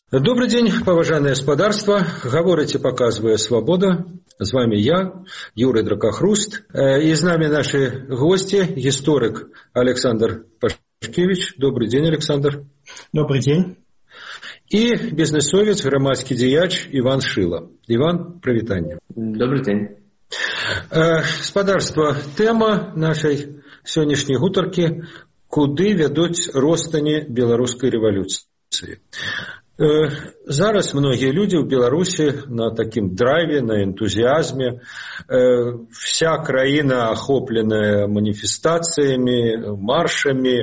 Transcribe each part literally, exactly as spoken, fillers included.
Добрый день, поважанное господарство. Говорите, показывая свобода. С вами я, Юрий Дракохруст. И с нами наши гости, историк Александр Пашкевич. Добрый день, Александр. Добрый день. И бизнесовец, громадский дияч Иван Шила. Иван, привитание. Добрый день. Господарство, тема нашей сегодняшней гутарки – куды вядуць ростані беларускай рэвалюцыі. Зараз многие люди в Беларуси на таким драйве, на энтузиазме. Вся краина охопленная манифестациями, маршами.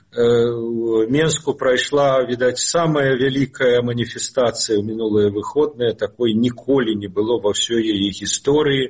В Менску прошла, видать, самая великая манифестация в минулые выходные. Такой ніколі не было во всей ее истории.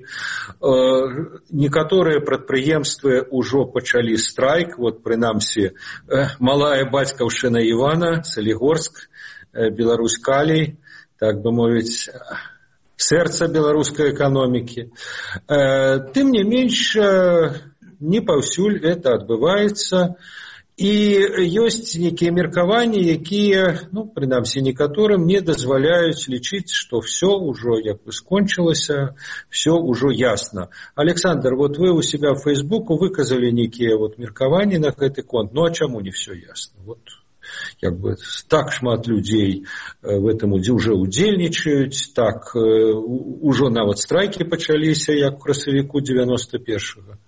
Некоторые предприемства уже почали страйк. Вот, принамсі, малая батькаўшчына Ивана, Солигорск, Беларусь калій, так бы мовіць, сердце беларускай экономики. Тым не менш, не паўсюль это адбываецца. І ёсць некія меркаванні, якія, ну, прынамсі некаторым, не дазваляюць лічыць, што все ўжо як бы скончылася, все ўжо ясно. Александр, вот вы у себя в Фейсбуку выказалі некія вот меркаванні на гэты конт. Ну а чаму не все ясно? Вот. Як бы так шмат людзей в этом уже удзельнічаюць, так ужо нават страйкі пачаліся, як у красавіку девяносто первого.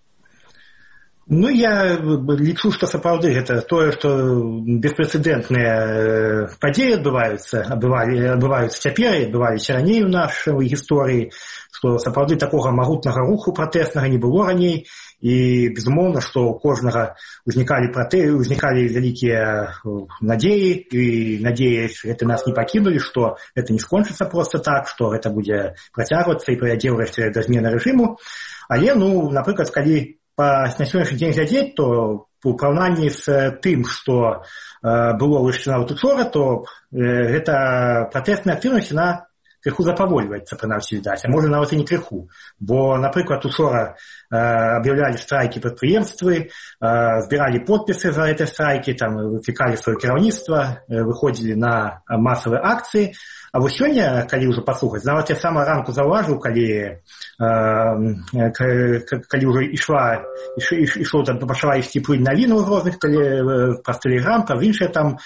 Ну, я лічу, што сапраўды гэта тое, што беспрэцэдэнтныя падзеі адбываюцца, адбываюцца цяпер і адбываліся раней у нашай гісторыі, што сапраўды такога магутнага руху пратэснага не было раней. І, безумоўна, што у кожнага ўзнікалі пратэсты, ўзнікалі вялікія надзеі, і надзеі гэта нас не пакінулі, што гэта не скончыцца проста так, што гэта будзе працягвацца і прывядзе ўрэшце да змены рэжыму. Але, ну, напрыклад, калі па на сённяшні дзень глядзець, то у параўнанні з тым, што э, было яшчэ нават учора, то э, гэта пратэсная актыўнасць, яна крыху запавольваецца, прынамсі, відаць, а можа нават і не крыху. Бо, напрыклад, учора э, аб'яўлялі страйкі прадпрыемствы, э, збіралі подпісы за гэтыя страйкі, там выклікалі сваё кіраўніцтва, э, выходзілі на масавыя акцыі. А вось сёння, калі ўжо паслухаць, нават я сама ранку заўважыў, калі, э, калі ўжо ішла, іш, іш, ішло, там, пачала ісці плынь навіну ў розных тэле, праз тэлеграм, праз іншыя там,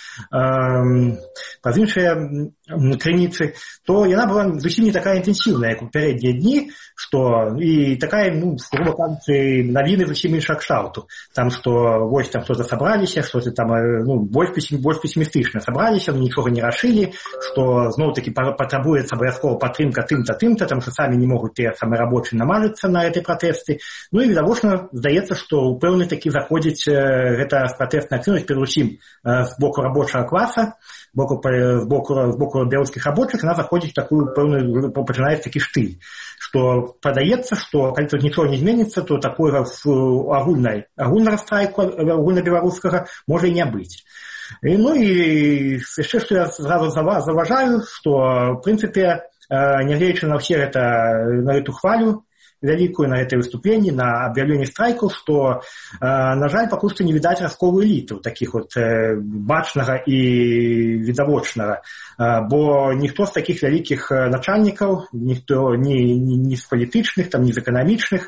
э, праз іншыя крыніцы, то яна была зусім не такая інтэнсіўная, як у пярэднія дні, што і такая, ну, грубо кажучы, навіны зусім іншага кшталту. Там, што вось там хто-то сабраліся, што-то там, ну, больш, больш песімістычна сабраліся, ну, нічога не рашылі, што зноў-такі патрабуецца абавязкова падтрымка тым-то, тым-то, там, што самі не могуць тыя самыя рабочыя намажыцца на гэтай пратэсты. Ну, і відавочна, здаецца, што ў пэўны такі заходзіць гэта пратэсная актыўнасць, перадусім, з боку рабочага класа, боку, з боку, з боку беларускіх рабочых, она заходзіць такую пэўную, пачынаецца такі штыль, што падаецца, што калі тут нічога не зменіцца, то такога агульнай, агульнага страйку, агульнабеларускага можа і не быць. І, ну і яшчэ, што я зразу заважаю, што, в прынцыпе, нягледзячы на ўсе гэта, на гэту хвалю вялікую, на гэтае выступленні, на аб'яўленне страйкаў, што, на жаль, пакуль што не відаць расколу элітаў, такіх от бачнага і відавочнага, бо ніхто з такіх вялікіх начальнікаў, ніхто ні, ні, ні з палітычных, там, ні з эканамічных,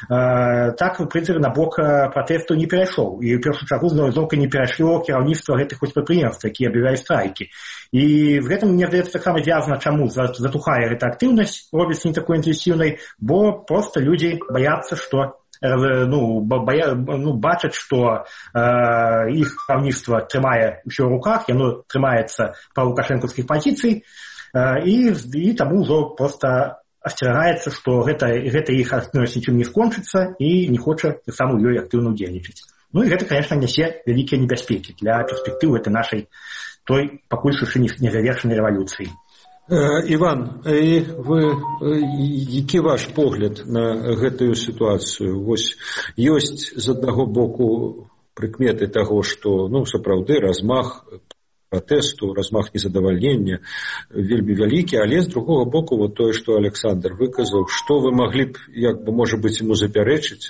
так, в прынцыпе, на бок пратэсту не перайшоў. І, ў першую чаргу, зноўка не перайшло кіраўніцтва гэтых хоць прадпрыемстваў, якія аб'яўлялі страйкі. І в гэтым, мне здаецца, таксама звязана, чаму затухае гэта актыўнасць, робіцца не такой інтэнсіўнай, бо просто люди боятся, что, ну, боя, ну бачаць, что э, іх кіраўніцтва трымае ўсё ў руках, яно трымаецца па лукашэнкаўскіх пазіцый, э, і, і таму ўжо просто асцерагаецца, што гэта, гэта іх актыўнасць нічым не скончыцца і не хоча сам у ёй актыўна ўдзельнічаць. Ну і гэта, конечно, нясе вялікія небяспекі для перспектывы этой нашай той пакуль яшчэ не завершанай рэвалюцыі. Іван, і вы, які ваш погляд на гэтую сітуацыю? Вось ёсць з аднаго боку прыкметы таго, што, ну, сапраўды размах пратэсту, размах незадавальнення вельмі вялікі, але з другого боку вот тое, што Александр выказаў, што вы маглі б, як бы, можа быць, ему запярэчыць?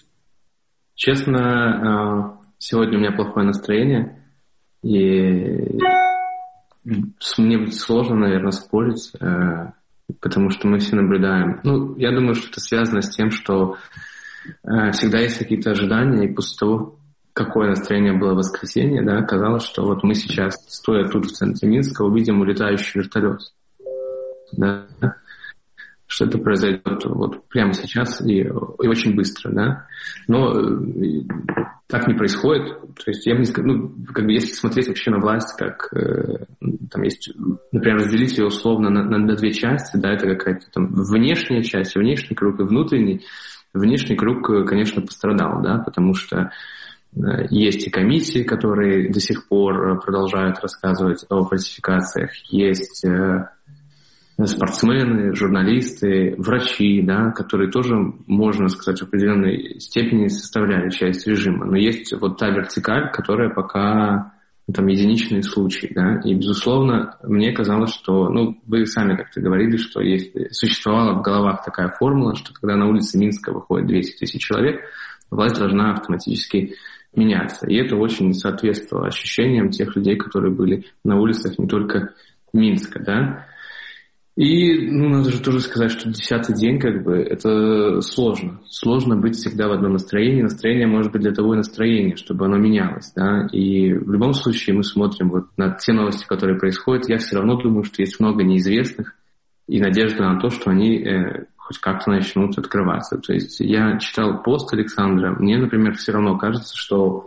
Честно, сегодня у меня плохое настроение, и мне будет сложно, наверное, спорить, потому что мы все наблюдаем. Ну, я думаю, что это связано с тем, что всегда есть какие-то ожидания, и после того, какое настроение было в воскресенье, да, казалось, что вот мы сейчас, стоя тут в центре Минска, увидим улетающий вертолет. Да? Что это произойдет вот прямо сейчас и, и очень быстро, да. Но так не происходит. То есть я бы не сказал, ну, как бы если смотреть вообще на власть, как э, там есть, например, разделить ее условно на, на, на две части, да, это какая-то там внешняя часть, внешний круг и внутренний. Внешний круг, конечно, пострадал, да, потому что э, есть и комиссии, которые до сих пор продолжают рассказывать о фальсификациях, есть э, спортсмены, журналисты, врачи, да, которые тоже, можно сказать, в определенной степени составляли часть режима. Но есть вот та вертикаль, которая пока ну, там единичные случаи, да, и, безусловно, мне казалось, что, ну, вы сами как-то говорили, что есть, существовала в головах такая формула, что когда на улице Минска выходит двести тысяч человек, власть должна автоматически меняться. И это очень соответствовало ощущениям тех людей, которые были на улицах не только Минска, да. И, ну, надо же тоже сказать, что десятый день, как бы, это сложно. Сложно быть всегда в одном настроении. Настроение может быть для того и настроение, чтобы оно менялось, да. И в любом случае мы смотрим вот на те новости, которые происходят. Я все равно думаю, что есть много неизвестных и надежда на то, что они э, хоть как-то начнут открываться. То есть я читал пост Александра. Мне, например, все равно кажется, что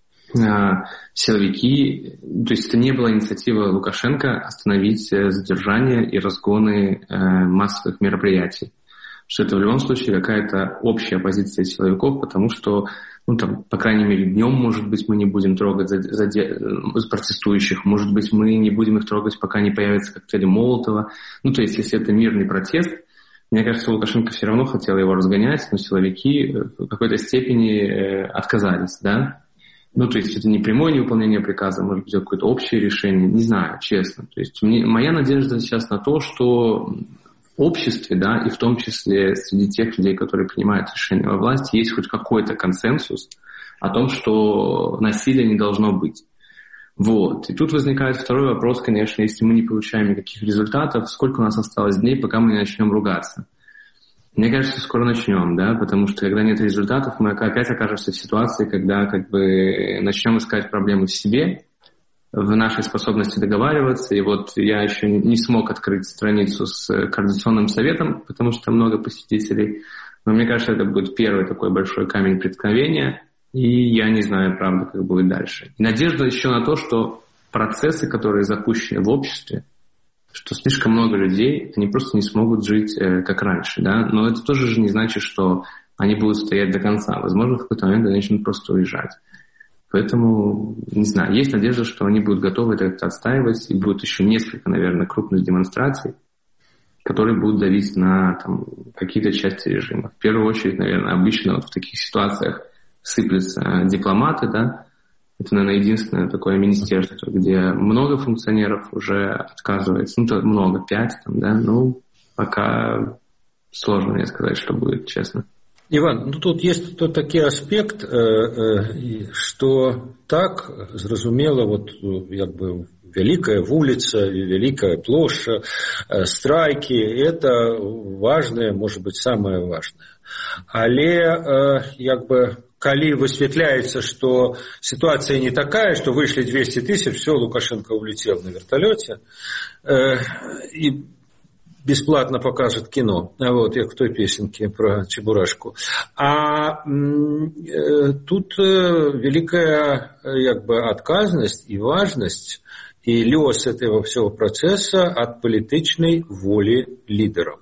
силовики, то есть это не была инициатива Лукашенко остановить задержание и разгоны массовых мероприятий. Что это в любом случае какая-то общая позиция силовиков, потому что, ну там, по крайней мере, днем, может быть, мы не будем трогать за, за, за протестующих, может быть, мы не будем их трогать, пока не появятся коктейли Молотова. Ну, то есть, если это мирный протест, мне кажется, Лукашенко все равно хотел его разгонять, но силовики в какой-то степени отказались, да. Ну, то есть это не прямое невыполнение приказа, может быть, какое-то общее решение, не знаю, честно. То есть мне, моя надежда сейчас на то, что в обществе, да, и в том числе среди тех людей, которые принимают решения во власти, есть хоть какой-то консенсус о том, что насилия не должно быть. Вот. И тут возникает второй вопрос, конечно, если мы не получаем никаких результатов, сколько у нас осталось дней, пока мы не начнем ругаться. Мне кажется, скоро начнем, да, потому что когда нет результатов, мы опять окажемся в ситуации, когда как бы начнем искать проблемы в себе, в нашей способности договариваться. И вот я еще не смог открыть страницу с Координационным советом, потому что много посетителей. Но мне кажется, это будет первый такой большой камень преткновения. И я не знаю, правда, как будет дальше. И надежда еще на то, что процессы, которые запущены в обществе, что слишком много людей, они просто не смогут жить э, как раньше, да, но это тоже же не значит, что они будут стоять до конца. Возможно, в какой-то момент они начнут просто уезжать. Поэтому, не знаю, есть надежда, что они будут готовы это отстаивать, и будет еще несколько, наверное, крупных демонстраций, которые будут давить на там, какие-то части режима. В первую очередь, наверное, обычно вот в таких ситуациях сыплются дипломаты, да. Это, наверное, единственное такое министерство, где много функционеров уже отказывается. Ну, то много, пять там, да. Ну, пока сложно мне сказать, что будет, честно. Иван, ну тут есть тут такий аспект, что так, зразумела, вот, якби, великая вулица, великая площадь, страйки, это важное, может быть, самое важное. Але, якби, калі высветляется, что ситуация не такая, что вышли двести тысяч, все, Лукашенко улетел на вертолете э, и бесплатно покажет кино. Вот, я к той песенке про Чебурашку. А э, тут э, великая якби, отказность и важность, и лёс этого всего процесса от палітычнай волі лідараў.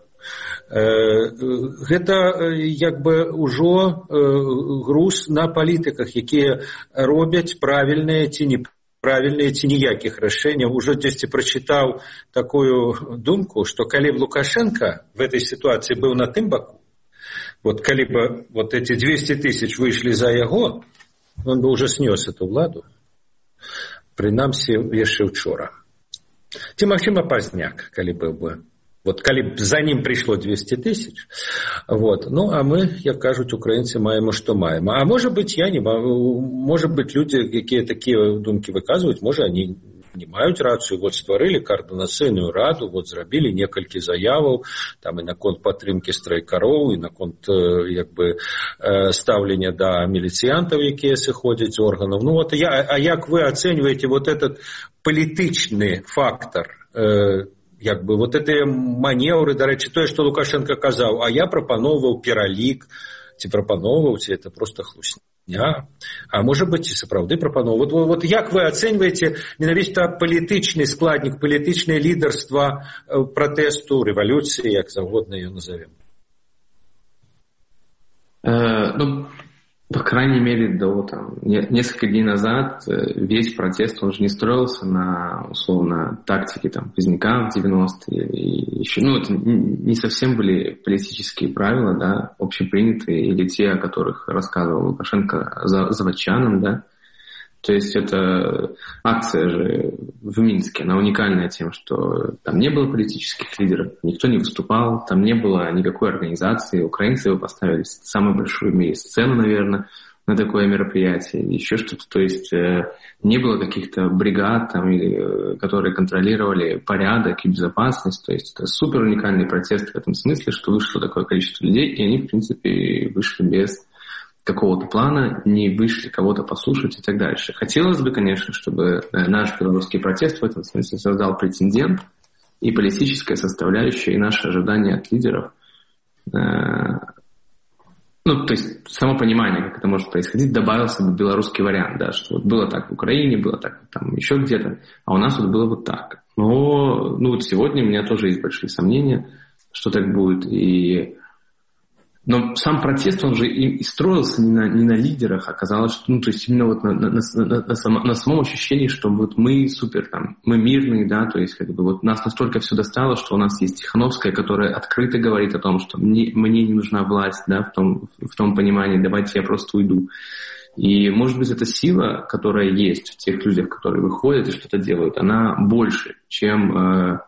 Гэта якби ўжо груз на палітыках, якія робяць правільныя ці неправільныя ці ніякіх рашэнняў. Ужо дзесьці прачытаў такую думку, што калі б Лукашенко в этой ситуации был на тым баку, вот калі бы вот эти двести тысяч вышли за яго, он бы уже снес эту владу, прынамсі яшчэ учора. Ці, магчыма, пазняк, калі быў бы. Вот, калі за ним пришло двести тысяч, вот, ну, а мы, як кажуть, украинцы, маем, что маем. А может быть, я не могу, может быть, люди, какие такие думки выказывают, может, они маюць рацыю, вот стварылі каардынацыйную раду, вот зрабілі некалькі заяваў, там і наконт падтрымкі страйкароў, і наконт як бы стаўлення да міліцыянтаў, якія сыходзяць з органаў. Ну вот я, а як вы ацэньваеце вот этот палітычны фактор, як бы вот гэтыя манеўры, дарэчы, тое, што Лукашенко казаў, а я прапаноўваў пералік, ці прапаноўваў, ці это просто хлусня, а можа быць, і сапраўды прапаноўваў. Вот, вот як вы ацэньваеце менавіта палітычны складнік, палітычнае лідарства пратэсту, рэвалюцыі, як заўгодна ее назовем? Э, ну, по крайней мере, до там, несколько дней назад весь протест, он же не строился на, условно, тактике там, Поздняка в девяностые. И еще, ну, это не совсем были политические правила, да, общепринятые, или те, о которых рассказывал Лукашенко заводчанам, да. То есть это акция же в Минске, она уникальная тем, что там не было политических лидеров, никто не выступал, там не было никакой организации, украинцы его поставили самую большую в мире сцену, наверное, на такое мероприятие, еще что-то. То есть не было каких-то бригад, там, которые контролировали порядок и безопасность. То есть это супер уникальный протест в этом смысле, что вышло такое количество людей, и они, в принципе, вышли без какого-то плана, не вышли кого-то послушать и так дальше. Хотелось бы, конечно, чтобы наш белорусский протест в этом смысле создал прецедент, и политическая составляющая, и наши ожидания от лидеров. Ну, то есть само понимание, как это может происходить, добавился бы белорусский вариант, да, что вот было так в Украине, было так там еще где-то, а у нас вот было вот так. Но ну, вот сегодня у меня тоже есть большие сомнения, что так будет, и но сам протест, он же и строился не на, не на лидерах, оказалось, что, ну, то есть именно вот на, на, на, на, само, на самом ощущении, что вот мы супер, там, мы мирные, да, то есть как бы вот нас настолько все достало, что у нас есть Тихановская, которая открыто говорит о том, что мне, мне не нужна власть, да, в том, в том понимании, давайте я просто уйду. И, может быть, эта сила, которая есть в тех людях, которые выходят и что-то делают, она больше, чем... Э,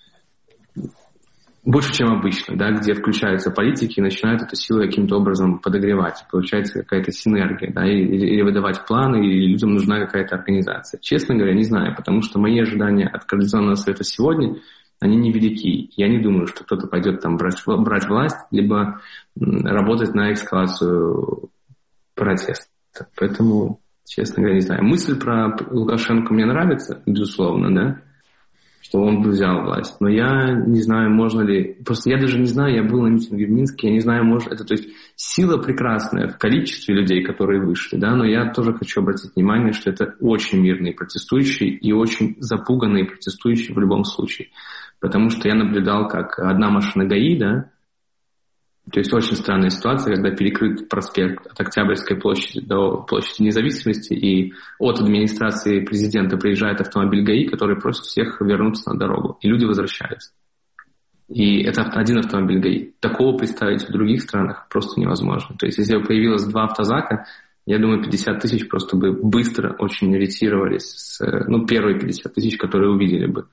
больше, чем обычно, да, где включаются политики и начинают эту силу каким-то образом подогревать. Получается какая-то синергия, да, или, или выдавать планы, или людям нужна какая-то организация. Честно говоря, не знаю, потому что мои ожидания от Координационного совета сегодня, они невелики. Я не думаю, что кто-то пойдет там брать, брать власть, либо работать на эскалацию протеста. Поэтому, честно говоря, не знаю. Мысль про Лукашенко мне нравится, безусловно, да, что он бы взял власть. Но я не знаю, можно ли... Просто я даже не знаю, я был на митинге в Минске, я не знаю, может... Это, то есть сила прекрасная в количестве людей, которые вышли, да, но я тоже хочу обратить внимание, что это очень мирные протестующие и очень запуганные протестующие в любом случае. Потому что я наблюдал, как одна машина ГАИ, да, то есть очень странная ситуация, когда перекрыт проспект от Октябрьской площади до площади Независимости, и от администрации президента приезжает автомобиль ГАИ, который просит всех вернуться на дорогу, и люди возвращаются. И это один автомобиль ГАИ. Такого представить в других странах просто невозможно. То есть если бы появилось два автозака, я думаю, пятьдесят тысяч просто бы быстро очень ретировались, с, ну, первые пятьдесят тысяч, которые увидели бы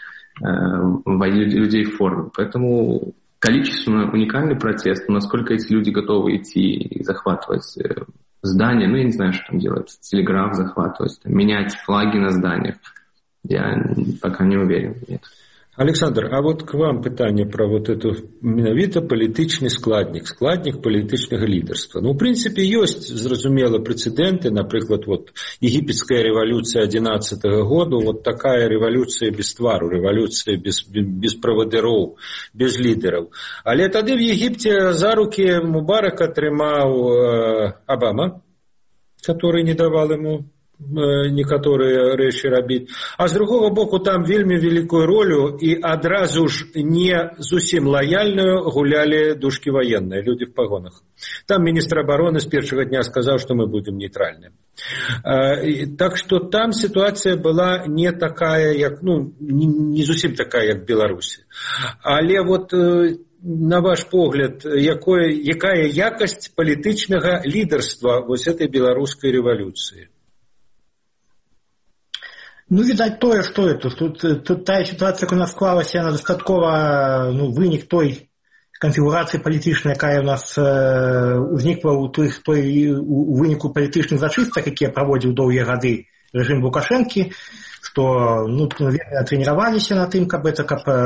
э, людей в форме. Поэтому... Количественно уникальный протест, но насколько эти люди готовы идти и захватывать здания, ну, я не знаю, что там делать, телеграф захватывать, там, менять флаги на зданиях, я пока не уверен, нет. Александр, а вот к вам питание про вот эту менавіта палітычны складнік, складнік палітычнага лідарства. Ну, в принципе, ёсць, зразумела, прецеденты, напрыклад, вот египетская революция одиннадцатого года, вот такая революция без твару, революция без, без правадыроў, без лідераў. Але тады в Египте за руки Мубарака трымаў э, Обама, который не давал ему некаторыя рэчы рабіць. А з другого боку там вельмі великую ролю і адразу ж не зусім лаяльную гулялі душкі военные, люди в погонах. Там министр обороны с першага дня сказал, что мы будем нейтральны. Так что там ситуация была не такая, як, ну, не зусім такая, як в Беларусі. Але вот на ваш погляд, якое, якая якасць палітычнага лідарства вось этой беларускай рэвалюцыі? Ну, видать, тое, что это. Тут, тут тая ситуация, у нас склалася, она дастаткова, ну, вынік той конфігурації політичної, яка у нас э, узнікла у тих, той, у выніку політичних зачисток, які проводив довгі годи режим Лукашенки, што ну, трэніраваліся на тым, каб это каб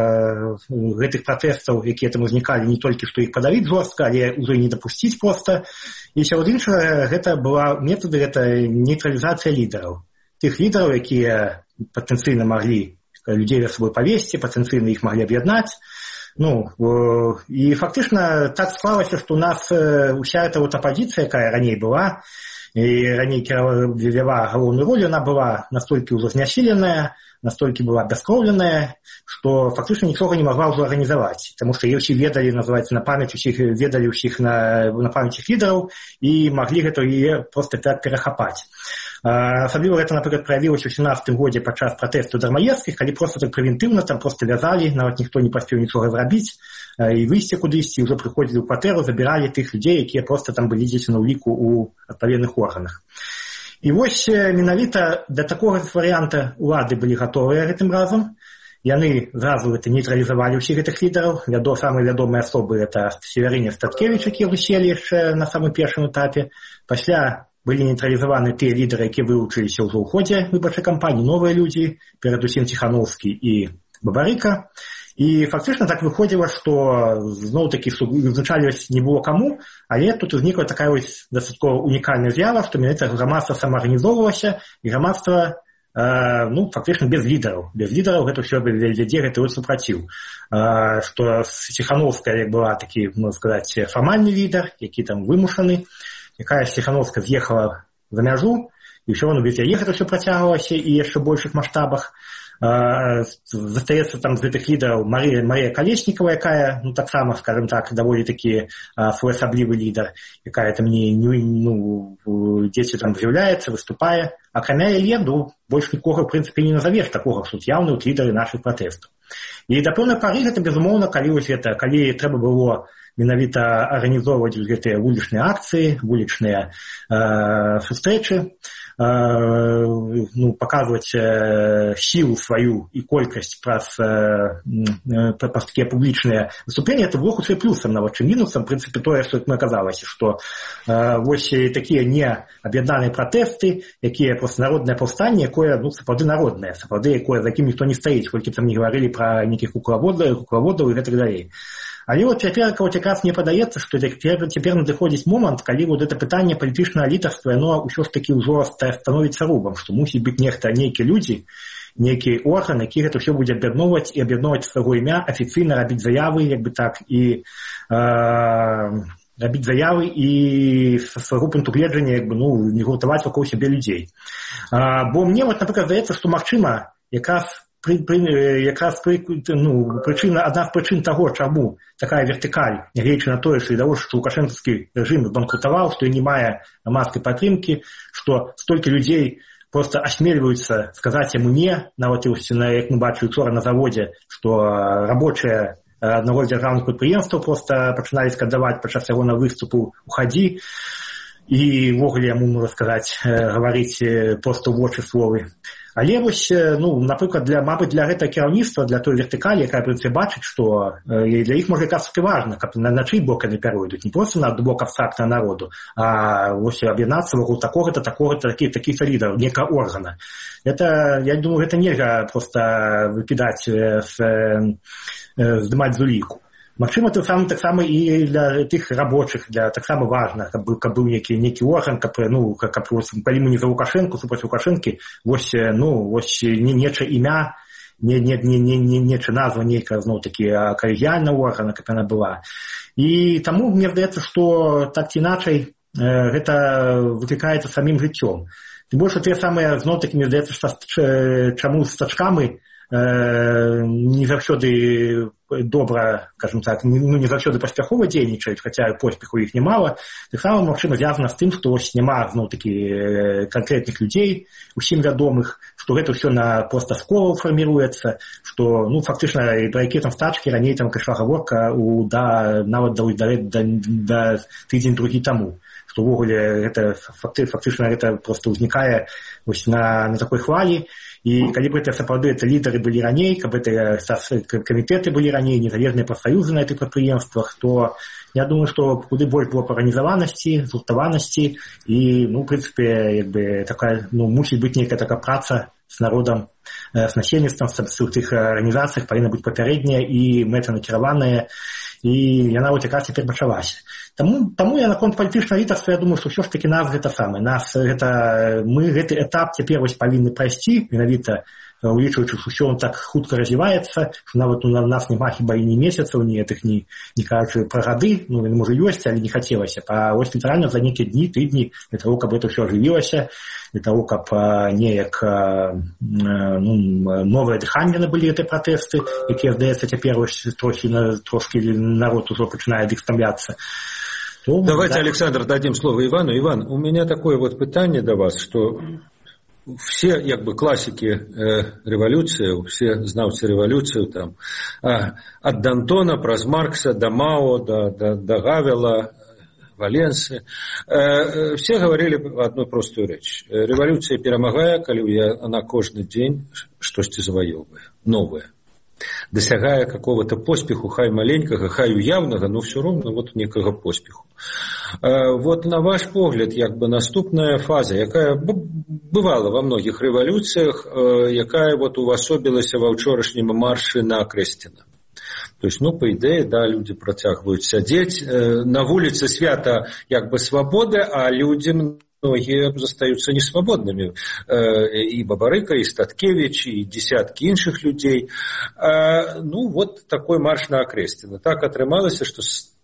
э, гэтых пратэстаў, якія там узнікалі, не толькі што іх падавіць жорстка, але ўжо не дапусціць проста. І сярод іншага гэта была метады гэта нейтралізацыя лідараў. Тых лідараў, якія патэнцыйна маглі людзей за сабой павесці, патэнцыйна іх маглі аб'яднаць. Ну, і фактычна так склалася, што у нас уся эта вот апазіцыя, якая раней была, і раней вяла галоўную ролю, она была настолькі ўжо знясіленая, настолькі была бяскроўленая, што фактычна нічога не магла ўжо арганізаваць, таму што ўсе ведалі, называецца, на памяць усіх, ведалі ўсіх на, на памяць іх лідараў і маглі гэта яе проста так перахапаць. Асабліва гэта, напрыклад, праявілася ў сямнаццатым годзе падчас пратэсту дармаедскіх, калі проста так прэвентыўна там проста вязалі, нават ніхто не паспеў нічога зрабіць, і выйсці кудысьці, ўжо прыходзілі ў кватэру, забіралі тых людзей, якія проста там былі дзеці на ўліку ў адпаведных органах. І вось менавіта да такога варыянта улады былі гатовыя гэтым разам. Яны зразу гэта нейтралізавалі ўсіх гэтых лідараў. Вядо, самыя вядомыя асобы гэта Северыне Статкевіч, які высели яшчэ на самым першым этапе. Пасля былі нейтралізаваны тыя лідары, якія вылучыліся ўжо ў ходзе выбарчай кампаніі, новыя людзі, перадусім Ціхановскі і Бабарыка. І фактычна так выходзіла, што зноў-такі вызначальваць не было каму, але тут узнікла такая вось дастаткова унікальная з'ява, што менавіта грамадства самаарганізоўвалася, і грамадства э, ну, фактычна без лідараў. Без лідараў гэта ўсё вядзе гэты вот супраціў. Э, што Ціхановская была такі, можна сказаць, фармальны лідар, які там вымушаны, якая Ціхановская з'ехала за мяжу, і ўсё роўна без яе гэта ўсё працягвалася і яшчэ большых маштабах. Застаецца там з гэтых лідараў Марія, Марія Калеснікава, якая, ну, таксама, скажем так, даволі такі своеасаблівы лідар, якая там не, не ну, дзеці там з'яўляецца, выступае. Акрамя яе, ну, больш нікога, в прынцыпе, не назавеш такога, што явны вот лідары нашых пратэстаў. І да пэўнай пары гэта, безумоўна, калі вось гэта, калі трэба было менавіта арганізоўваць гэтыя вулічныя акцыі, вулічныя э, сустрэчы, э, ну, паказваць э, сілу сваю і колькасць праз, э, праз такія публічныя выступленні, это было хутчэй плюсам, нават чым мінусам. В прынцыпе, тое, што мы аказалася, што э, вось такія не аб'яднаныя пратэсты, якія проста народнае паўстанне, якое, ну, сапраўды народнае, сапраўды, якое, за якім ніхто не стаіць, колькі там не гаварылі пра нейкіх куклаводаў, куклаводаў і гэтак далей. Але вот цяпер вот якраз мне падаецца, што цяпер, цяпер надыходзіць момант, калі вот это пытанне палітычнага лідарства, яно ўсё ж такі ўжо становіцца рубам, што мусіць быць нехта, нейкія людзі, нейкі орган, які гэта ўсё будзе аб'ядноўваць і аб'ядноўваць свайго імя, афіцыйна рабіць заявы, як бы так, і э, рабіць заявы і са свайго пункту гледжання, як бы, ну, не гуртаваць вакол сябе людзей. Э, бо мне вот, напрыклад, здаецца, што магчыма якраз Пры, пры, якраз пры, ну, прычына, адна з прычын таго, чаму такая вертыкаль, нягледзячы на тое, што і даволі, што лукашэнкаўскі рэжым банкрутаваў, што і не мае грамадскай падтрымкі, што столькі людзей проста асмельваюцца сказаць яму не, нават і, як мы бачылі учора на заводзе, што рабочыя аднаго з дзяржаўных прадпрыемстваў проста пачыналі скандаваць падчас яго на выступу ў хадзі, і ўвогуле яму, можна сказаць, гаварыць проста ў вочы словы. Але вось, ну, напрыклад, для, мабыць, для гэтага кіраўніцтва, для той вертыкалі, якая прынцыпе бачыць, што э, для іх можа якраз таки важна, каб на, на чый бок яны пяройдуць, не проста на бок абстрактнага народу, а вось аб'яднацца вакол такога-то, такога-то, такіх такіх лідараў, некага органа. Это, я думаю, гэта нельга проста выкідаць, э, э, здымаць з уліку. Магчыма, тым самым таксама і для тых рабочых, для таксама важна, каб, каб быў некі, некі орган, каб, ну, каб, калі мы не за Лукашэнку, супраць Лукашэнкі, вось, ну, вось не неча імя, не, не, не, не, не неча назва нейкая, зноў-такі, калегіяльная органа, каб яна была. І таму мне здаецца, што так ці іначай э, гэта выклікаецца самім жыццём. Тым больш, тыя самыя, зноў-такі, мне здаецца, што чаму з стачкамі э, не заўсёды добра, скажем так, ну, не заўсёды паспяхова дзейнічаюць, хаця поспеху іх немала, таксама, магчыма, звязана з тым, што ось няма, зноў-такі, канкрэтных людзей, усім вядомых, што гэта ўсё на проста з колаў фарміруецца, што, ну, фактычна, пра якія там стачкі раней там кайшла гаворка у, да, нават да, да, да, да тыдзень другі таму. што ўвогуле гэта факты, фактычна гэта проста ўзнікае вось на, на такой хвалі. І калі б это сапраўды это лідары былі раней, каб это камітэты былі раней, незалежныя прафсаюзы на гэтых прадпрыемствах, то я думаю, што куды больш было б арганізаванасці, згуртаванасці і, ну, в прынцыпе, як бы такая, ну, мусіць быць нейкая такая праца з народам, з насельніцтвам, з тых арганізацыях павінна быць папярэдняя і мэтанакіраваная, і яна вот якраз цяпер пачалася. Таму, таму я наконт палітычнага лідарства, я думаю, што ўсё ж такі нас гэта самае. Нас гэта, мы гэты этап цяпер вось павінны прайсці, менавіта улічваючы, што ўсё он так хутка развіваецца, што нават у нас няма хіба і ні месяцаў, ні гэтых, ні, ні кажучы пра гады, ну, можа, ёсць, але не хацелася. А вось літаральна за нейкія дні, тыдні, для того, каб гэта ўсё ажывілася, для того, каб неяк, ну, новыя дыханне набылі гэтай пратэсты, якія, здаецца, цяпер вось трохі, трошкі народ ужо пачынае дыстамляцца. Давайте, да. Александр, дадим слово Ивану. Иван, у меня такое вот питание до вас, что все, как бы, классики э, революции, все знавцы революции, там, э, от Д'Антона, праз Маркса, до Мао, до, до, до Гавела, Валенсы, э, все говорили одну простую речь. Революция перемагае, коли она каждый день что-то завоевывает, новое. Досягая какого-то поспеху, хай маленького, хай уявного, но все равно вот некого поспеху. Вот на ваш погляд, как бы наступная фаза, якая бывала во многих революциях, якая вот увасобилася во вчорашнім марше на Крестина. То есть, ну, по идее, да, люди протягивают сядеть. На улице свято, как бы, свобода, а людям многие застаются несвободными. И Бабарыка, и Статкевич, и десятки іншых людей. Ну, вот такой марш на Окрестина. Так атрымалася, что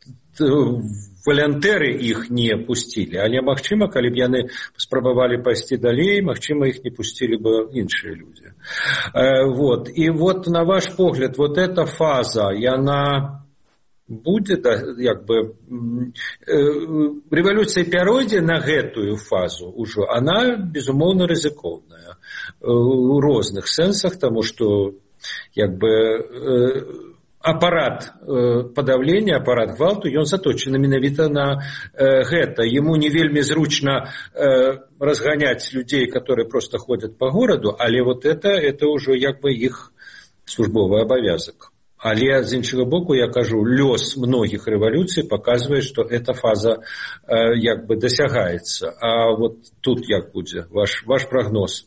волонтеры их не пустили. Але, магчыма, калі б яны спрабавалі пайсці далей, магчыма, их не пустили бы іншыя люди. Вот. И вот, на ваш погляд, вот эта фаза, яна будет, да, как бы, э, революция пяройдзе на гэтую фазу уже, она, безумоўна, рызыкоўная э, у розных сэнсах, тому что, как бы, э, аппарат э, подавления, аппарат гвалту, ён заточены менавіта на э, гэта. Ему не вельмі зручно э, разгонять людей, которые просто ходят по городу, але вот это, это уже, как бы, их службовый обовязок. Але з іншага боку, я кажу, лёс многих революций показывает, что эта фаза э, як бы досягается. А вот тут як будзе ваш, ваш прогноз?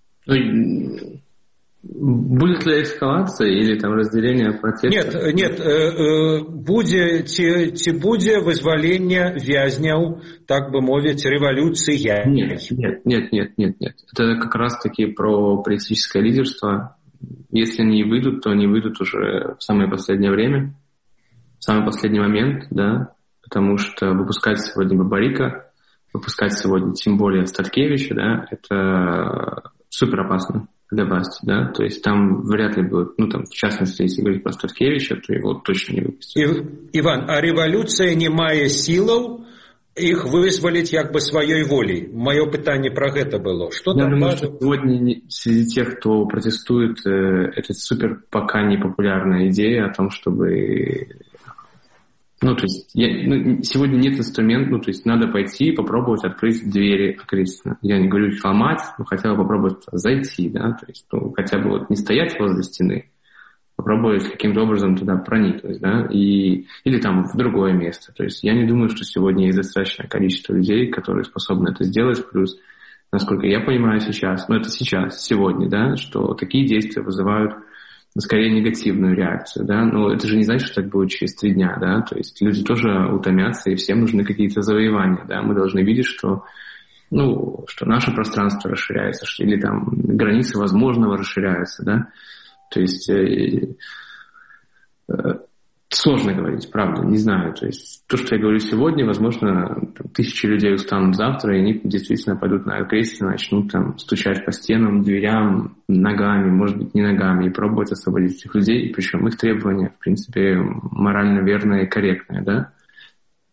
Ну, будет ли эскалация или там разделение протеста? Нет, нет, э, э, будзе, ці, ці будзе вызвалення вязняў, так бы мовіць, революция? Нет, нет, нет, нет, нет, нет. Это как раз-таки про политическое лидерство. Если они выйдут, то они выйдут уже в самое последнее время, в самый последний момент, да, потому что выпускать сегодня Бабарика, выпускать сегодня тем более Статкевича, да, это супер опасно для власти, да, то есть там вряд ли будет, ну там, в частности, если говорить про Статкевича, то его точно не выпустят. Иван, а революция не мае силов их вызволить как бы своей волей. Мое питание про это было. Что я там думаю, важно? Что сегодня среди тех, кто протестует, это супер пока непопулярная идея о том, чтобы... Ну, то есть, я, ну, сегодня нет инструмента, ну, то есть, надо пойти и попробовать открыть двери Окрестина. Я не говорю их ломать, но хотя бы попробовать зайти, да, то есть, ну, хотя бы вот не стоять возле стены, попробовать каким-то образом туда проникнуть, да, и, или там в другое место. То есть я не думаю, что сегодня есть достаточное количество людей, которые способны это сделать, плюс, насколько я понимаю сейчас, ну это сейчас, сегодня, да, что такие действия вызывают скорее негативную реакцию, да, но это же не значит, что так будет через три дня, да, то есть люди тоже утомятся, и всем нужны какие-то завоевания, да, мы должны видеть, что, ну, что наше пространство расширяется, что, или там границы возможного расширяются, да. То есть э, э, сложно говорить, правда, не знаю. То есть то, что я говорю сегодня, возможно, там, тысячи людей устанут завтра, и они действительно пойдут на Окрестина, начнут там стучать по стенам, дверям, ногами, может быть, не ногами, и пробовать освободить этих людей. И причем их требования, в принципе, морально верные и корректные, да.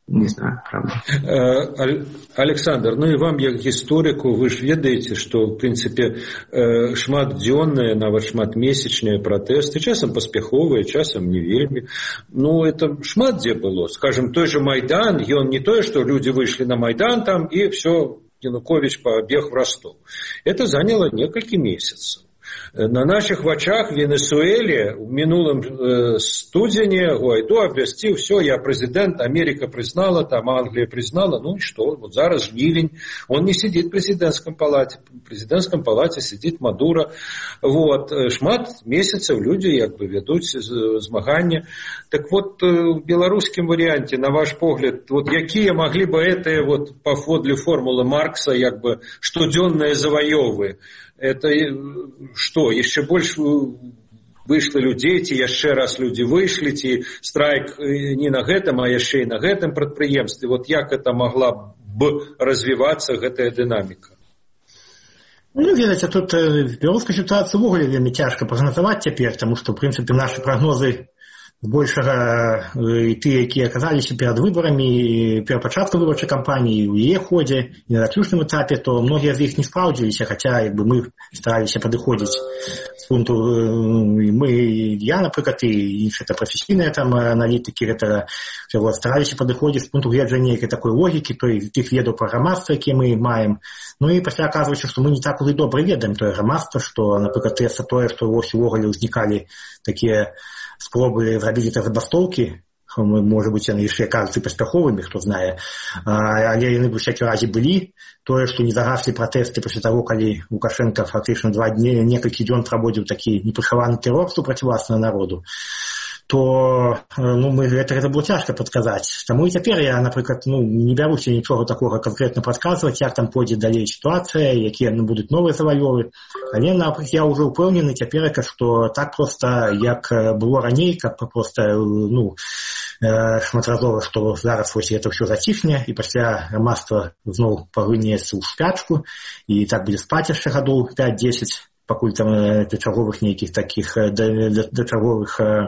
Не знаю, правда. Александр, ну і вам, як гісторыку, вы ж ведаеце, што, в прынцыпе, шматдзённыя, нават шматмесячныя пратэсты, часам паспяховыя, часам не вельмі. Ну, это шмат дзе было. Скажем, той же Майдан, ён не тое, што людзі выйшлі на Майдан там, і все, Янукович побег в Ростов. Это заняло некалькі месяцаў. На наших вачах в Венесуэле в минулом э, студзене Гуайдо обвясціў, все, я президент, Америка признала, там Англия признала, ну и что, вот зараз жнивень, он не сидит в президентском палате, в президентском палате сидит Мадуро, вот, шмат месяцев люди как бы ведут змагання. Так вот, в белорусском варианте, на ваш погляд, вот какие могли бы это вот по подле формулы Маркса, как бы, штодзённыя заваёвы, это что, еще больше вышло людей, ці яшчэ раз люди вышли, ці страйк не на гэтым, а яшчэ і на гэтым прадпрыемстве. Вот як это могла бы развиваться, гэтая дынаміка? Ну, ведаеце, тут в беларускай ситуации ўвогуле вельмі цяжка прагназаваць цяпер, потому что, в принципе, наши прогнозы збольшага і тыя, якія аказаліся перад выбарамі, і перад пачаткам выбарчай кампаніі, у яе ходзе, і на заключным этапе, то многія з іх не спраўдзіліся, хаця як бы мы стараліся падыходзіць з пункту, мы, я, напрыклад, і іншыя прафесійныя там аналітыкі, гэта вот, стараліся падыходзіць з пункту гледжання нейкай такой логікі, той тых ведаў пра грамадства, якія мы маем. Ну і пасля аказваецца, што мы не так ужо добра ведаем тое грамадства, што, напрыклад, тое, што ўвогуле ўзнікалі такія спробы зрабіць это забастоўкі, можа быць, яны яшчэ кажуцца паспяховымі, хто знае, але яны ў всякім разе былі. Тое, што не загаслі пратэсты пасля таго, калі Лукашенко фактычна два дні, некалькі дзён праводзіў такі непрыхаваны тэрор супраць уласнага народу, то ну, мы, гэта, гэта было цяжка падказаць. Таму і цяпер я, напрыклад, ну, не бяруся нічога такога канкрэтна падказваць, як там пойдзе далей сітуацыя, якія ну, будуць новыя заваёвы. Але напрыклад, я ўжо ўпэўнены цяперака, што так проста, як было раней, каб проста ну, шматразова, што зараз вось гэта ўсё зацішне, і пасля грамадства зноў пагрынецца ў шпячку, і так будзе спаць яшчэ гадоў пяць-дзесяць, пакуль там да чарговых нейкіх такіх да, да, да чарговых э,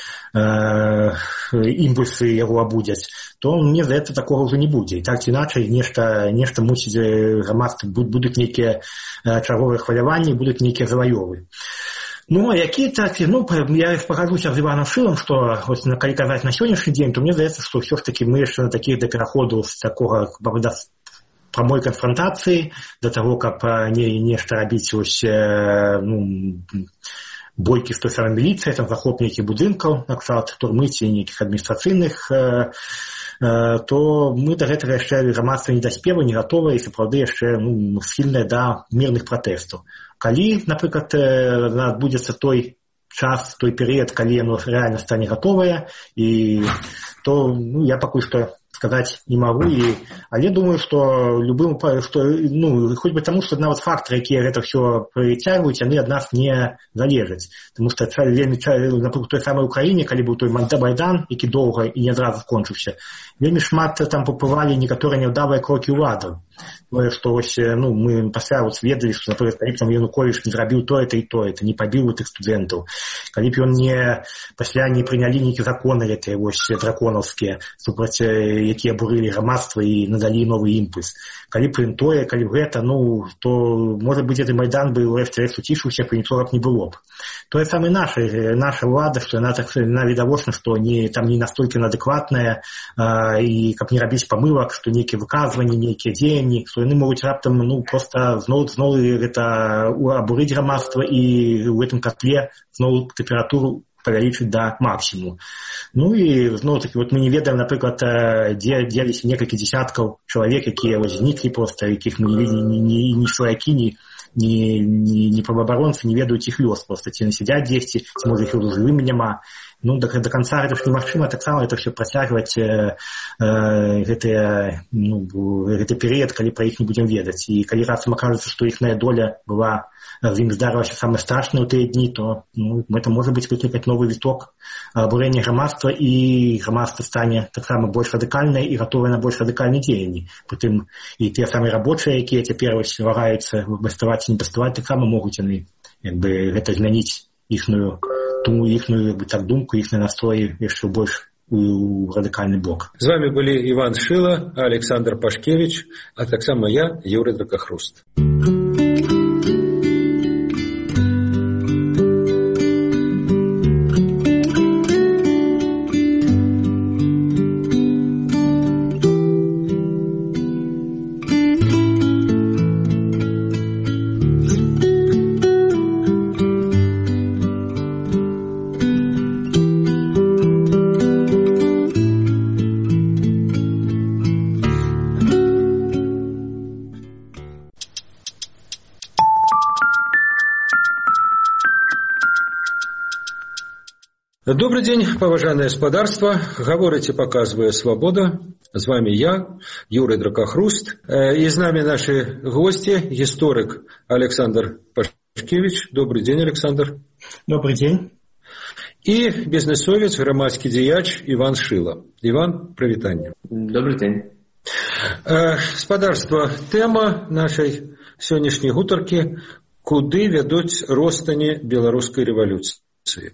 э, імпульсы яго абудзяць, то мне здаецца такога ўжо не будзе. І так ці іначай нешта нешта мусіць грамадства, будуць нейкія чарговыя хваляванні, будуць нейкія заваёвы. Ну, а які так, ну, я пагажуся з Іваном Шылам, што ось, калі казаць на сённяшні дзень, то мне здаецца, што ўсё ж такі мы яшчэ на такіх да пераходу з такога прамой канфронтацыі, да таго, каб не, нешта рабіць ось, ну, бойкі з той самай міліцыяй, там захоп нейкіх будынкаў, накшалт турмы ці нейкіх адміністрацыйных, то мы да гэтага яшчэ грамадства не даспела, не гатовае і сапраўды яшчэ ну, схільнае да мірных пратэстаў. Калі, напрыклад, адбудзецца той час, той перыяд, калі яно рэальна стане гатовае, і то ну, я пакуль што сказаць не магу, і, але думаю, што любым, што, ну, хоць бы таму, што нават фактары, якія гэта ўсё прыцягваюць, яны ад нас не залежаць. Таму што вельмі, напрыклад, той самай Украіне, калі быў той Майдан, які доўга і не адразу скончыўся, вельмі шмат там папывалі некаторыя няўдалыя крокі ўладаў. Тое, што ось, ну, мы пасля вот ведалі, што, напрыклад, калі б там Янукович не зрабіў тое-то і тое-то, не пабіў тых студэнтаў, калі б ён не пасля не прынялі нейкія законы гэтыя вось драконаўскія, супраць якія абурылі грамадства і надалі новы імпульс. Калі б ім тое, калі б гэта, ну, то, можа быць, гэты Майдан бы ўрэшце уцішыўся, б нічога б не было б. Тое самае наша, наша ўлада, што яна так яна відавочна, што не, там не настолькі адэкватная, а, і каб не рабіць памылак, што нейкія выказванні, нейкія дзеянні, што яны могуць раптам, ну, проста зноў, зноў гэта абурыць грамадства і ў гэтым катле зноў тэмпературу павялічыць да максімуму. Ну і зноў-такі, вот мы не ведаем, напрыклад, дзе дзеліся некалькі дзесяткаў чалавек, якія вось зніклі проста, якіх мы не видели, ні, ні, ні сваякі, ні ні, ні, ні праваабаронцы не ведаюць іх лёс, проста ці не сядзяць дзесьці, ці можа іх ужо жывымі няма. Ну, до, до конца гэта ж немагчыма таксама это все працягваць э, э, гэтыя, ну, гэты перыяд, калі пра іх не будзем ведаць. І калі раптам акажацца, што іхная доля была з ім здарылася самае страшнае ў тыя дні, то ну, это можа быць выклікаць новы віток абурэння грамадства, і грамадства стане таксама больш радыкальнае і гатовае на больш радыкальныя дзеянні. Прытым і тыя самыя рабочыя, якія цяпер вось вагаюцца баставаць і не баставаць, таксама могуць яны як бы гэта змяніць іхную ту іхную так думку, іхныя настроі яшчэ больш у радыкальны блок. З вами былі Іван Шыла, Александр Пашкевич, а таксама я, Юрый Дракахруст. Добрый день, поважанное господарство. Говорите, показывая свобода. С вами я, Юрий Дракахруст. И с нами наши гости, историк Александр Пашкевич. Добрый день, Александр. Добрый день. И бизнесовец, громадский дияч Иван Шыла. Иван, привитание. Добрый день. Господарство, тема нашей сегодняшней гутарки – куды вядуць ростані беларускай рэвалюцыі.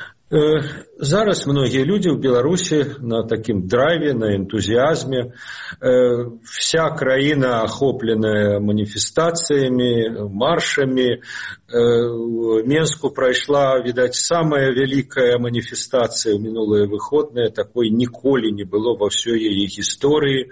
Зараз многие люди в Беларуси на таким драйве, на энтузиазме. Вся краина охопленная манифестациями, маршами. В Менску прошла, видать, самая великая манифестация в минулые выходные. Такой николи не было во всей ее истории.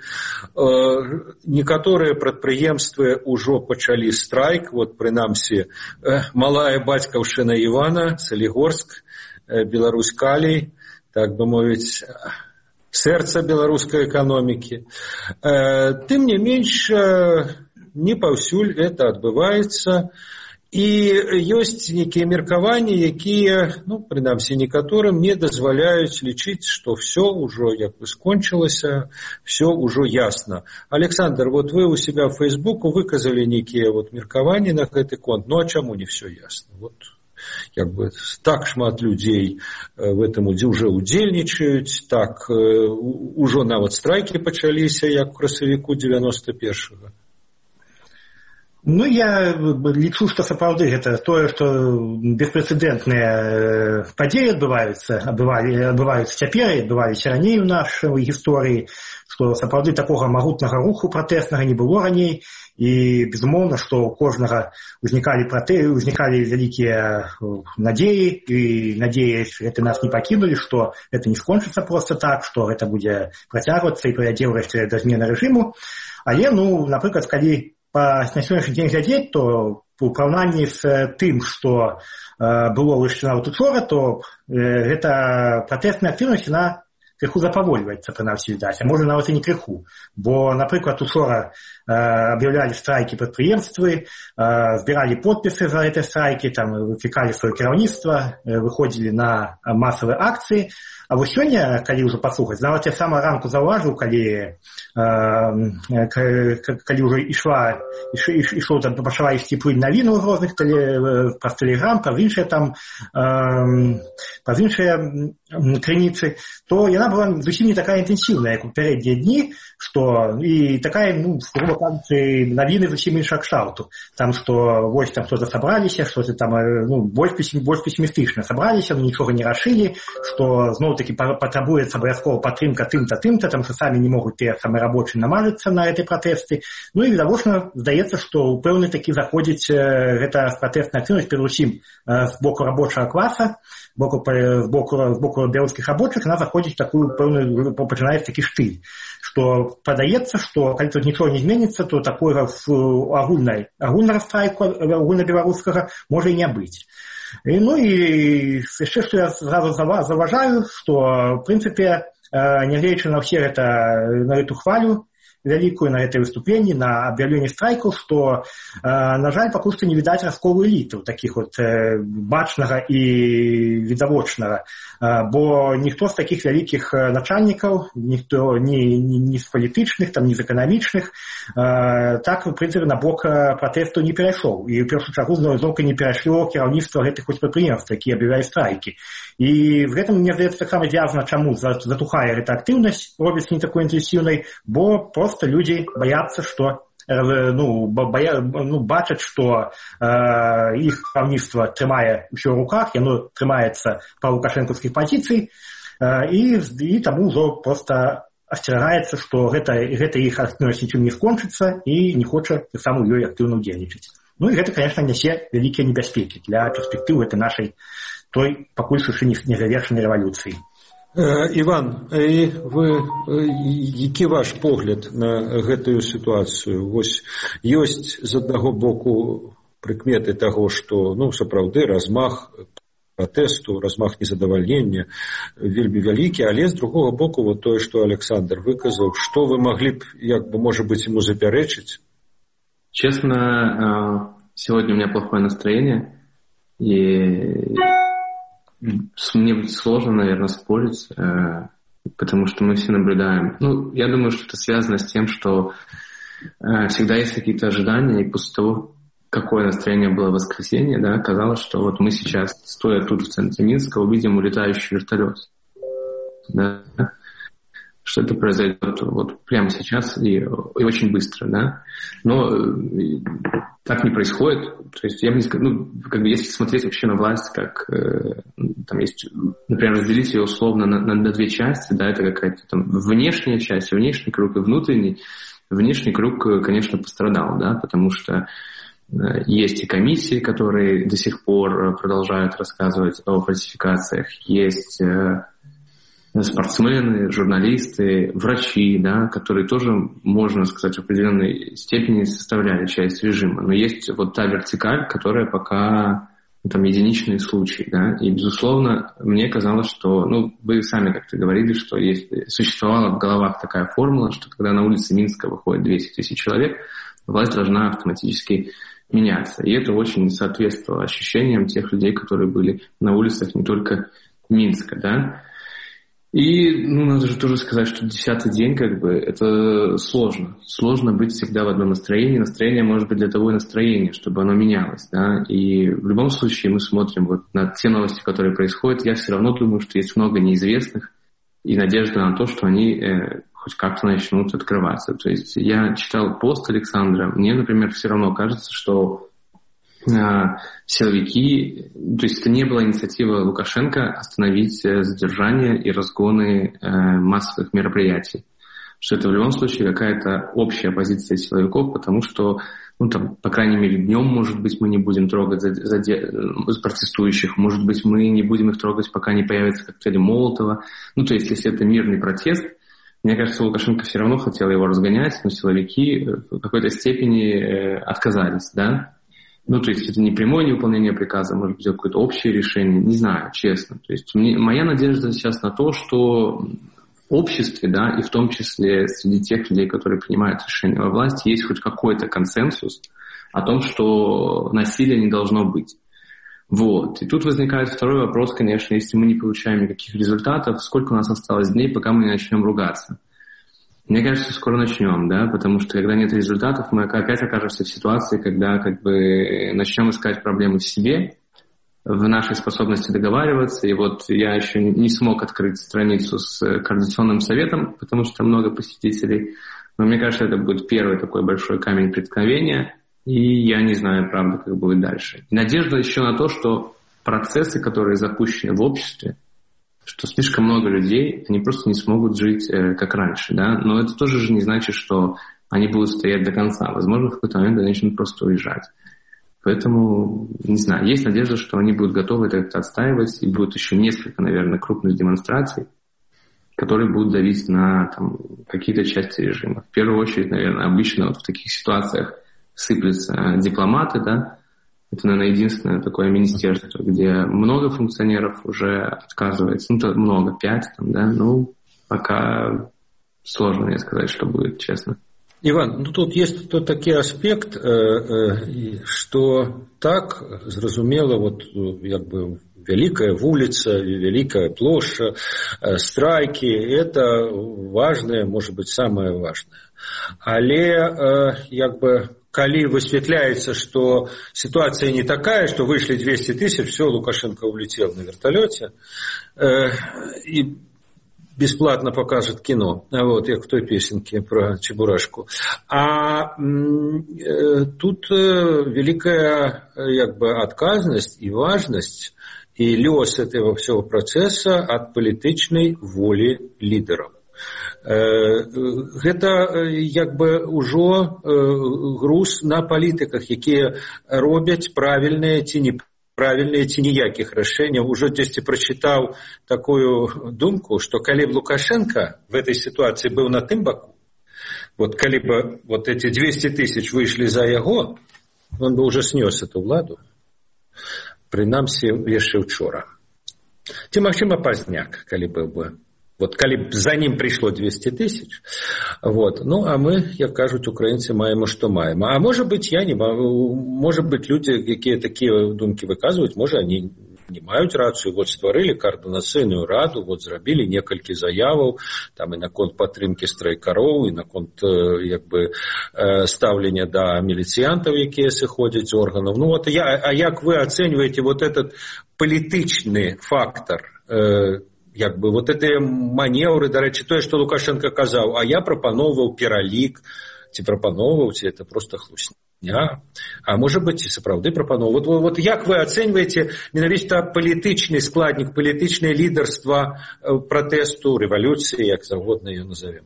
Некоторые предприемства уже почали страйк. Вот, принамсі, малая батькаўшчына Ивана, Солигорск, Беларусь калій, так бы мовіць, сэрца беларускай эканомікі. Тым не менш, не паўсюль это адбываецца, і ёсць нейкія меркаванні, якія, ну, прынамсі некаторым, не дазваляюць лічыць, што все ўжо як бы скончылася, все ўжо ясна. Александр, вот вы у себя в Фейсбуку выказалі нейкія вот меркаванні на гэты конт, ну а чаму не все ясно? Вот. Як бы так шмат людзей в этом уже удзельнічаюць, так ужо нават страйкі пачаліся, як у красавіку девяносто первого. Ну, я лічу, што сапраўды гэта тое, што беспрэцэдэнтныя падзеі адбываюцца, адбываюцца цяпер і адбываліся раней у нашай гісторыі, што сапраўды такога магутнага руху пратэснага не было раней, і, безумоўна, што у кожнага ўзнікалі пратэсты, ўзнікалі вялікія надзеі, і надзеі гэта нас не пакінулі, што гэта не скончыцца проста так, што гэта будзе працягвацца і прывядзе ўрэшце да змены рэжыму. Але, ну, напрыклад, калі на сённяшні дзень глядзець, то у параўнанні з тым, што было яшчэ нават учора, то гэта пратэсная актыўнасць, яна крыху запавольваецца, прынамсі, відаць, а можа нават і не крыху. Бо, напрыклад, учора аб'яўлялі страйкі прадпрыемствы, збіралі подпісы за гэтыя страйкі, там выклікалі сваё кіраўніцтва, выходзілі на масавыя акцыі. А вось сёння, калі ўжо паслухаць, нават я сама ранку заўважыў, калі калі ўжо ішла ішоў там, пачала ісці плынь навіну з розных праз тэлеграм, праз іншыя там праз іншыя крыніцы, то яна была зусім не такая інтэнсіўная, як у пярэднія дні, што і такая, ну, грубо кажучы, навіны зусім іншага кшталту. Там, што вось там што-то сабраліся, што-то там, ну, больш песімістычна сабраліся, ну, нічога не рашылі, што зноў таки патрабуецца абавязкова падтрымка тым-то, тым-то, там, што самі не могуць тыя самыя рабочыя намажыцца на гэтай пратэсты. Ну і відавочна здаецца, што ў пэўны такі заходзіць гэта пратэсная актыўнасць перадусім з боку рабочага класа, боку, з боку, з боку беларускіх рабочых, яна заходзіць такую пэўную, пачынаецца такі штыль, што падаецца, што калі тут нічога не зменіцца, то такога агульнай агульнага страйку агульнабеларускага можа і не быць. І, ну і яшчэ, што я зразу заўважаю, што, в прынцыпе, нягледзячы на ўсе гэта, на гэту хвалю вялікую, на гэтае выступленні, на аб'яўленне страйкаў, што, на жаль, пакуль што не відаць расколу элітаў, такіх от бачнага і відавочнага, бо ніхто з такіх вялікіх начальнікаў, ніхто ні, ні, ні з палітычных, там, ні з эканамічных, так, в прынцыпе, на бок пратэсту не перайшоў. І, ў першую чаргу, зноў не перайшло кіраўніцтва гэтых прадпрыемстваў, якія аб'яўлялі страйкі. І в гэтым, мне здаецца, таксама звязана, чаму затухае гэта актыўнасць, робіць не такой інтэнсіўнай, бо просто люди боятся, что ну, боя, ну, бачаць, што э, іх кіраўніцтва трымае ўсё ў руках, яно трымаецца па лукашэнкаўскіх пазіцый, і, і таму ўжо проста асцерагаецца, што гэта, гэта іх актыўнасць нічым не скончыцца і не хоча таксама ў ёй актыўна ўдзельнічаць. Ну і гэта, конечно, нясе вялікія небяспекі для перспектыў гэтай нашай той пакуль яшчэ не завершанай рэвалюцыі. Іван, і вы, які ваш погляд на гэтую сітуацыю? Вось ёсць з аднаго боку прыкметы таго, што ну, сапраўды размах пратэсту, размах незадавальнення вельмі вялікі, але з другога боку вот тое, што Александр выказаў, што вы маглі б, як бы, можа быць, ему запярэчыць? Честно, сегодня у меня плохое настроение, и мне будет сложно, наверное, спорить, потому что мы все наблюдаем. Ну, я думаю, что это связано с тем, что всегда есть какие-то ожидания, и после того, какое настроение было в воскресенье, да, казалось, что вот мы сейчас, стоя тут в центре Минска, увидим улетающий вертолет. Да? Что это произойдет вот прямо сейчас и, и очень быстро, да. Но э, так не происходит. То есть я бы не сказал, ну, как бы если смотреть вообще на власть, как э, там есть, например, разделить ее условно на, на, на две части, да, это какая-то там внешняя часть, внешний круг и внутренний. Внешний круг, конечно, пострадал, да, потому что э, есть и комиссии, которые до сих пор продолжают рассказывать о фальсификациях, есть э, спортсмены, журналисты, врачи, да, которые тоже, можно сказать, в определенной степени составляли часть режима. Но есть вот та вертикаль, которая пока ну, там единичные случаи, да, и, безусловно, мне казалось, что, ну, вы сами как-то говорили, что есть, существовала в головах такая формула, что когда на улице Минска выходит двести тысяч человек, власть должна автоматически меняться. И это очень соответствовало ощущениям тех людей, которые были на улицах не только Минска, да. И, ну, надо же тоже сказать, что десятый день, как бы, это сложно. Сложно быть всегда в одном настроении. Настроение может быть для того и настроение, чтобы оно менялось, да. И в любом случае мы смотрим вот на те новости, которые происходят. Я все равно думаю, что есть много неизвестных и надежда на то, что они э, хоть как-то начнут открываться. То есть я читал пост Александра. Мне, например, все равно кажется, что силовики, то есть это не была инициатива Лукашенко остановить задержание и разгоны массовых мероприятий. Что это в любом случае какая-то общая позиция силовиков, потому что, ну там, по крайней мере, днем, может быть, мы не будем трогать заде... протестующих, может быть, мы не будем их трогать, пока не появятся коктейли Молотова. Ну, то есть, если это мирный протест, мне кажется, Лукашенко все равно хотел его разгонять, но силовики в какой-то степени отказались, да. Ну, то есть это не прямое невыполнение приказа, может быть, какое-то общее решение, не знаю, честно. То есть мне, моя надежда сейчас на то, что в обществе, да, и в том числе среди тех людей, которые принимают решения во власти, есть хоть какой-то консенсус о том, что насилия не должно быть. Вот. И тут возникает второй вопрос, конечно, если мы не получаем никаких результатов, сколько у нас осталось дней, пока мы не начнем ругаться. Мне кажется, скоро начнем, да, потому что когда нет результатов, мы опять окажемся в ситуации, когда как бы начнем искать проблемы в себе, в нашей способности договариваться. И вот я еще не смог открыть страницу с Координационным советом, потому что там много посетителей. Но мне кажется, это будет первый такой большой камень преткновения. И я не знаю, правда, как будет дальше. И надежда еще на то, что процессы, которые запущены в обществе, что слишком много людей, они просто не смогут жить э, как раньше, да, но это тоже же не значит, что они будут стоять до конца. Возможно, в какой-то момент они начнут просто уезжать. Поэтому, не знаю, есть надежда, что они будут готовы это отстаивать, и будет еще несколько, наверное, крупных демонстраций, которые будут давить на там, какие-то части режима. В первую очередь, наверное, обычно вот в таких ситуациях сыплются дипломаты, да. Это, наверное, единственное такое министерство, где много функционеров уже отказывается. Ну, то много, пять там, да. Ну, пока сложно мне сказать, что будет, честно. Иван, ну тут есть тут такі аспект, што так, зразумела, вот, як бы, вялікая вуліца, вялікая плошча, страйкі, это важное, может быть, самое важное. Але, як бы, калі высветляется, что ситуация не такая, что вышли двести тысяч, все, Лукашенко улетел на вертолете э, и бесплатно покажет кино, вот, как в той песенке про Чебурашку. А э, тут э, великая, як бы, отказность и важность и лёс этого всего процесса от политичной воли лидеров. Гэта як бы ўжо груз на палітыках, якія робяць правільныя ці неправільныя ці ніякіх рашэнняў. Ужо дзесьці прачытаў такую думку, што калі б Лукашенко в этой ситуации был на тым баку, вот калі бы вот эти двести тысяч вышли за яго, он бы уже снес эту владу, прынамсі яшчэ учора. Ці, магчыма, пазняк, калі быў бы. Вот калі б за ним пришло двести тысяч, вот, ну, а мы, як кажуть украинцы, маем, что маем. А может быть, я не могу, может быть, люди, якія такие думки выказывают, может, они не маюць рацыю, вот стварылі координацыйную раду, вот зрабілі некалькі заяваў, там і наконт падтрымкі страйкароў, і наконт, як бы, стаўлення да міліцыянтаў, якія сыходзяць з органаў. Ну, вот, я, а як вы оцениваете вот этот палітычны фактор, як бы вот эти маневры, дарэчы, тое, што Лукашенко казаў, а я прапаноўваў пералік, ці прапаноўваў, ці это просто хлусня, а можа быць, і сапраўды прапаноўваў. Вот, вот як вы ацэньваеце менавіта палітычны складнік, палітычнае лідарства пратэсту, рэвалюцыі, як заўгодна ее назовем?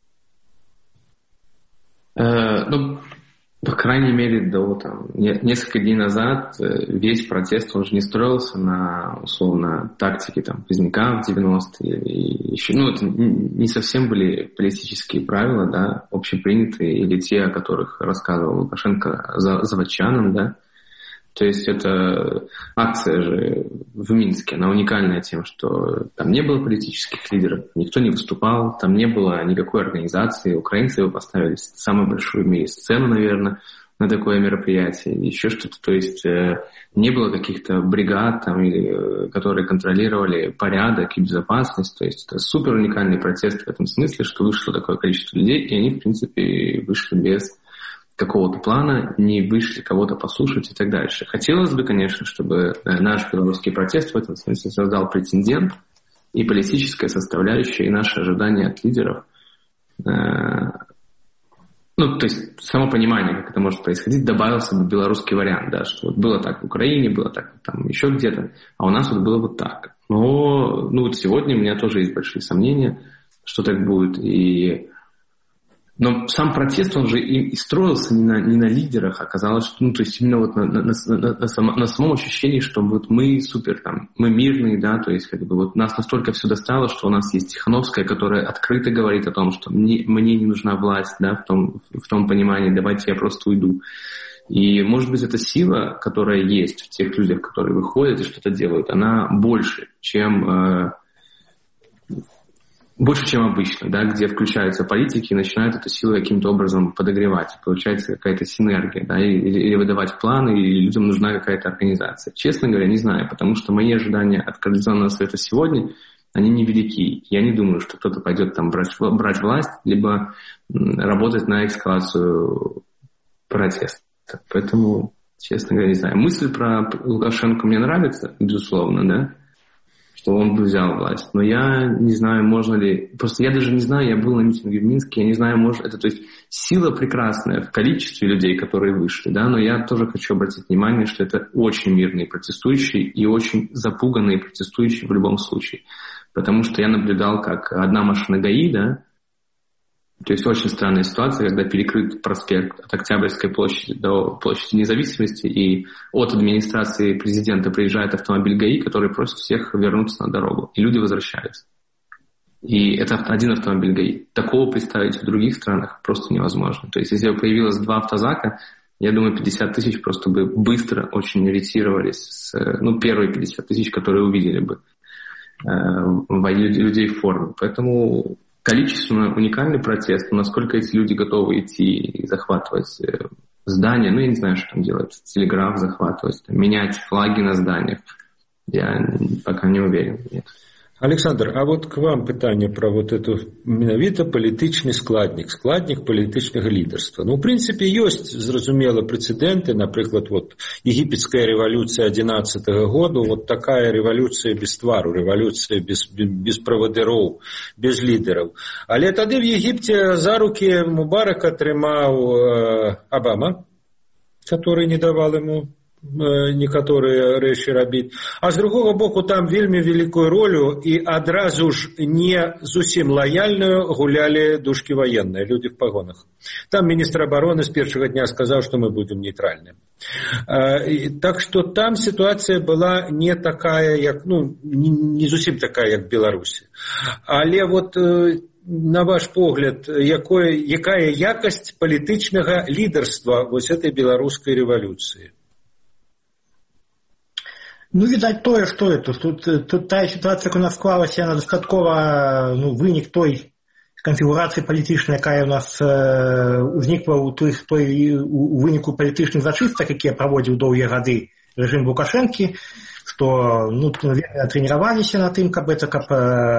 Э, ну, по крайней мере, до там, несколько дней назад весь протест, он же не строился на, условно, тактике там, Поздняка в девяностые. И еще, ну, это не совсем были политические правила, да, общепринятые, или те, о которых рассказывал Лукашенко заводчанам, да. То есть это акция же в Минске, она уникальная тем, что там не было политических лидеров, никто не выступал, там не было никакой организации, украинцы его поставили самую большую в мире сцену, наверное, на такое мероприятие, еще что-то, то есть не было каких-то бригад, там, или, которые контролировали порядок и безопасность, то есть это супер уникальный протест в этом смысле, что вышло такое количество людей, и они, в принципе, вышли без какого-то плана, не вышли кого-то послушать и так дальше. Хотелось бы, конечно, чтобы наш белорусский протест в этом смысле создал прецедент и политическая составляющая, и наши ожидания от лидеров. Ну, то есть само понимание, как это может происходить, добавился бы белорусский вариант, да, что вот было так в Украине, было так там еще где-то, а у нас вот было вот так. Но ну, вот сегодня у меня тоже есть большие сомнения, что так будет, и но сам протест, он же и строился не на, не на лидерах, а оказалось, что, ну, то есть именно вот на, на, на, на, само, на самом ощущении, что вот мы супер, там, мы мирные, да, то есть как бы вот нас настолько все достало, что у нас есть Тихановская, которая открыто говорит о том, что мне, мне не нужна власть, да, в том, в том понимании, давайте я просто уйду. И, может быть, эта сила, которая есть в тех людях, которые выходят и что-то делают, она больше, чем... Э, больше, чем обычно, да, где включаются политики и начинают эту силу каким-то образом подогревать. Получается какая-то синергия, да, или, или выдавать планы, или людям нужна какая-то организация. Честно говоря, не знаю, потому что мои ожидания от Координационного совета сегодня, они невелики. Я не думаю, что кто-то пойдет там брать, брать власть, либо работать на эскалацию протеста. Поэтому, честно говоря, не знаю. Мысль про Лукашенко мне нравится, безусловно, да, что он бы взял власть. Но я не знаю, можно ли... Просто я даже не знаю, я был на митинге в Минске, я не знаю, может... Это, то есть, сила прекрасная в количестве людей, которые вышли, да, но я тоже хочу обратить внимание, что это очень мирные протестующие и очень запуганные протестующие в любом случае. Потому что я наблюдал, как одна машина ГАИ, да, то есть очень странная ситуация, когда перекрыт проспект от Октябрьской площади до площади Независимости, и от администрации президента приезжает автомобиль ГАИ, который просит всех вернуться на дорогу, и люди возвращаются. И это один автомобиль ГАИ. Такого представить в других странах просто невозможно. То есть если бы появилось два автозака, я думаю, пятьдесят тысяч просто бы быстро очень иритировались. С, ну, первые пятьдесят тысяч, которые увидели бы э, людей в форме. Поэтому... Количественно уникальный протест, но насколько эти люди готовы идти и захватывать здания, ну, я не знаю, что там делать, телеграф захватывать, менять флаги на зданиях, я пока не уверен, нет. Александр, а вот к вам пытание про вот эту менавіта палітычны складнік, складнік палітычнага лідарства. Ну, в принципе, ёсць, зразумела, прецеденты, напрыклад, вот египетская революция одиннадцатого года, вот такая революция без твару, революция без, без правадыроў, без лідераў. Але тады в Египте за руки Мубарака трымаў э, Обама, который не давал ему некаторыя рэчы рабіць. А з другога боку, там вельмі вялікую ролю і адразу ж не зусім лаяльную гулялі душкі ваенныя, людзі в пагонах. Там міністр абароны з першага дня сказаў, што мы будзем нейтральнымі. Так што там сітуацыя была не такая, як, ну, не зусім такая, як Беларусі. Але вот на ваш погляд, якое, якая якасць палітычнага лідарства вось этой беларускай рэвалюцыі? Ну, видать, тое, што это. Тут, тут тая сітуацыя, як у нас склалася, яна дастаткова, ну, вынік той канфігурацыі палітычнай, якая у нас э, узнікла ў той, той у выніку палітычных зачыстак, якія праводзіў доўгія гады рэжым Лукашэнкі, што, ну, вельмі трэніраваліся на тым, каб это, каб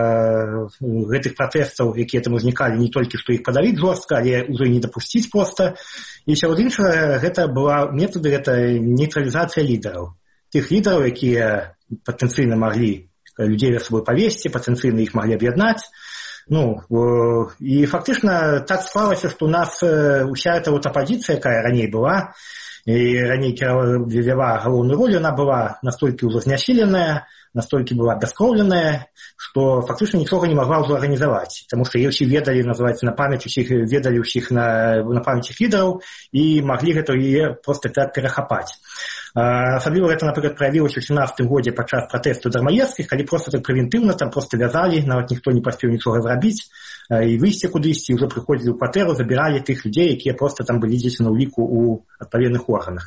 э, гэтых пратэстаў, якія там узнікалі, не толькі што іх падавіць жорстка, але ўжо не дапусціць проста. І сярод іншага, гэта была метады, гэта нейтралізацыя лідараў. Тых лідараў, якія патэнцыйна маглі людзей за сабой павесці, патэнцыйна іх маглі аб'яднаць. Ну, і фактычна так склалася, што у нас уся эта вот апазіцыя, якая раней была, і раней вела галоўную роль, она была настолькі ўжо знясіленая, настолькі была бяскроўленая, што фактычна нічога не магла ўжо арганізаваць, таму што яе ўсе ведалі, называецца, на памяць усіх, ведалі ўсіх на, на памяць іх лідараў і маглі гэта яе проста так перахапаць. Асабліва гэта, напрыклад, праявілася ў сямнадцатым годзе падчас пратэсту дармаедскіх, калі проста так прэвентыўна там проста вязалі, нават ніхто не паспеў нічога зрабіць, і выйсці кудысьці, ўжо прыходзілі ў кватэру, забіралі тых людзей, якія проста там былі дзесь на ўліку ў адпаведных органах.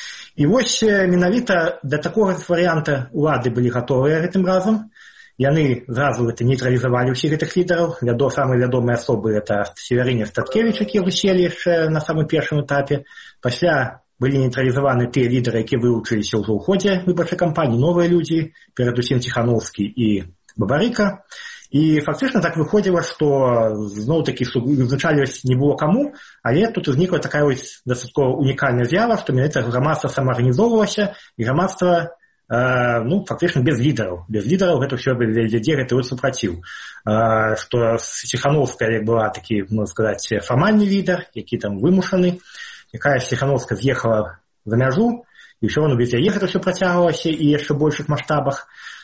І вось менавіта да такога варыянта улады былі гатовыя гэтым разам. Яны зразу гэта нейтралізавалі ўсіх гэтых лідараў. Вядо, самыя вядомыя асобы гэта Северыне Статкевіч, якія выселі яшчэ на самым першым этапе. Пасля былі нейтралізаваны тыя лідары, якія вылучыліся ўжо ў ходзе выбарчай кампаніі, новыя людзі, перадусім Ціхановскі і Бабарыка. І фактычна так выходзіла, што зноў-такі вызначальваць не было каму, але тут узнікла такая вось дастаткова унікальная з'ява, што менавіта грамадства самаарганізоўвалася, і грамадства, э, ну, фактычна без лідараў. Без лідараў гэта ўсё вядзе гэты вот супраціў. Э, што Ціхановская была такі, можна сказаць, фармальны лідар, які там вымушаны, якая Ціхановская з'ехала за мяжу, і ўсё роўна без яе гэта ўсё працягвалася і яшчэ большых маштабах.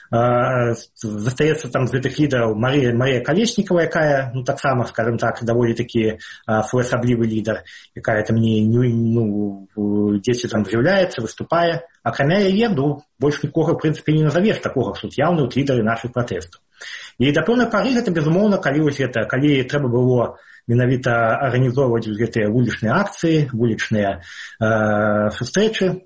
Застаецца там з гэтых лідараў Марія, Марія Калеснікава, якая, ну, таксама, скажем так, даволі такі своеасаблівы лідар, якая там не, не, ну, дзесьці там з'яўляецца, выступае. Акрамя яе, ну, больш нікога, в прынцыпе, не назавеш такога, што явны вот лідары нашых пратэстаў. І да пэўнай пары гэта, безумоўна, калі вось гэта, калі трэба было менавіта арганізоўваць гэтыя вулічныя акцыі, вулічныя э, сустрэчы, э,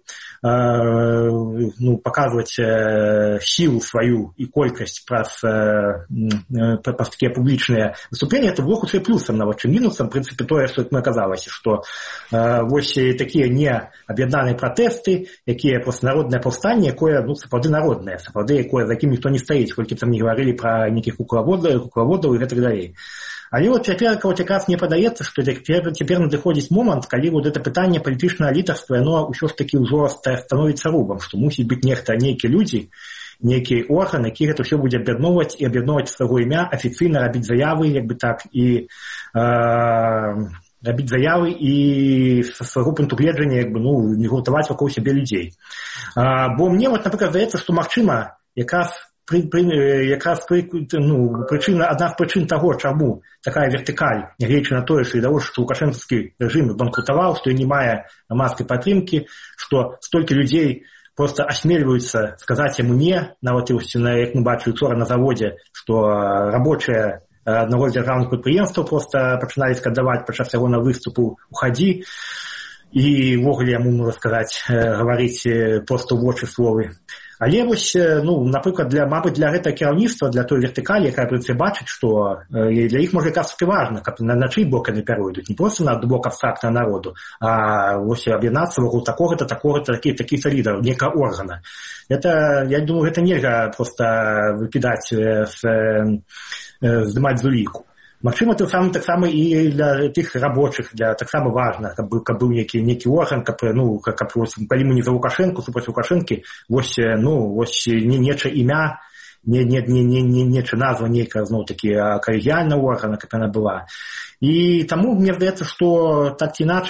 ну, паказваць э, сілу сваю і колькасць праз, э, праз такія публічныя выступленні, это было хутчэй плюсам, нават чым мінусам, в прынцыпе, тое, што мы аказалася, што э, вось такія не аб'яднаныя пратэсты, якія проста народнае паўстанне, якое, ну, сапраўды народнае, сапраўды, якое, за якім ніхто не стаіць, колькі там не гаварылі пра нейкіх куклаводаў, куклаводаў і гэтак далей. Але вот цяпер вот якраз мне падаецца, што цяпер, цяпер надыходзіць момант, калі вот это пытанне палітычнага лідарства, оно ўсё ж такі ўжо становіцца рубам, што мусіць быць нехта, нейкія людзі, нейкі орган, які гэта ўсё будзе аб'ядноўваць і аб'ядноўваць свайго імя, афіцыйна рабіць заявы, як бы так, і э, рабіць заявы і са свайго пункту гледжання, як бы, ну, не гуртаваць вакол сябе людзей. Э, бо мне вот, напрыклад, здаецца, што магчыма якраз Пры, пры, якраз пры, ну, прычына, адна з прычын таго, чаму такая вертыкаль, нягледзячы на тое, што відавочна, што лукашэнкаўскі рэжым банкрутаваў, што не мае грамадскай падтрымкі, што столькі людзей проста асмельваюцца сказаць яму не, нават як мы бачылі учора на заводзе, што рабочыя аднаго з дзяржаўных прадпрыемстваў проста пачыналі скандаваць падчас яго на выступу «Уході», і ўвогуле яму, можна сказаць, гаварыць проста ў вочы словы. Але вось, ну, напрыклад, для, мабыць, для гэтага кіраўніцтва, для той вертыкалі, якая прынцыпе бачыць, што э, для іх можа якраз таки важна, каб на, на чый бок яны пяройдуць, не проста на бок абстрактнага народу, а вось аб'яднацца вакол такога-то, такога-то, такі-то лідараў, некага органа. Это, я думаю, гэта нельга проста выкідаць, э, э, здымаць з уліку. Магчыма, тым самым таксама і для тых рабочых, для таксама важна, каб быў, каб быў некі, некі орган, каб, ну, каб, каб калі мы не за Лукашэнку, супраць Лукашэнкі, вось, ну, вось не неча імя, не, не, не, не, не неча назва нейкая, зноў-такі, калегіяльная органа, каб яна была. І таму мне здаецца, што так ці іначай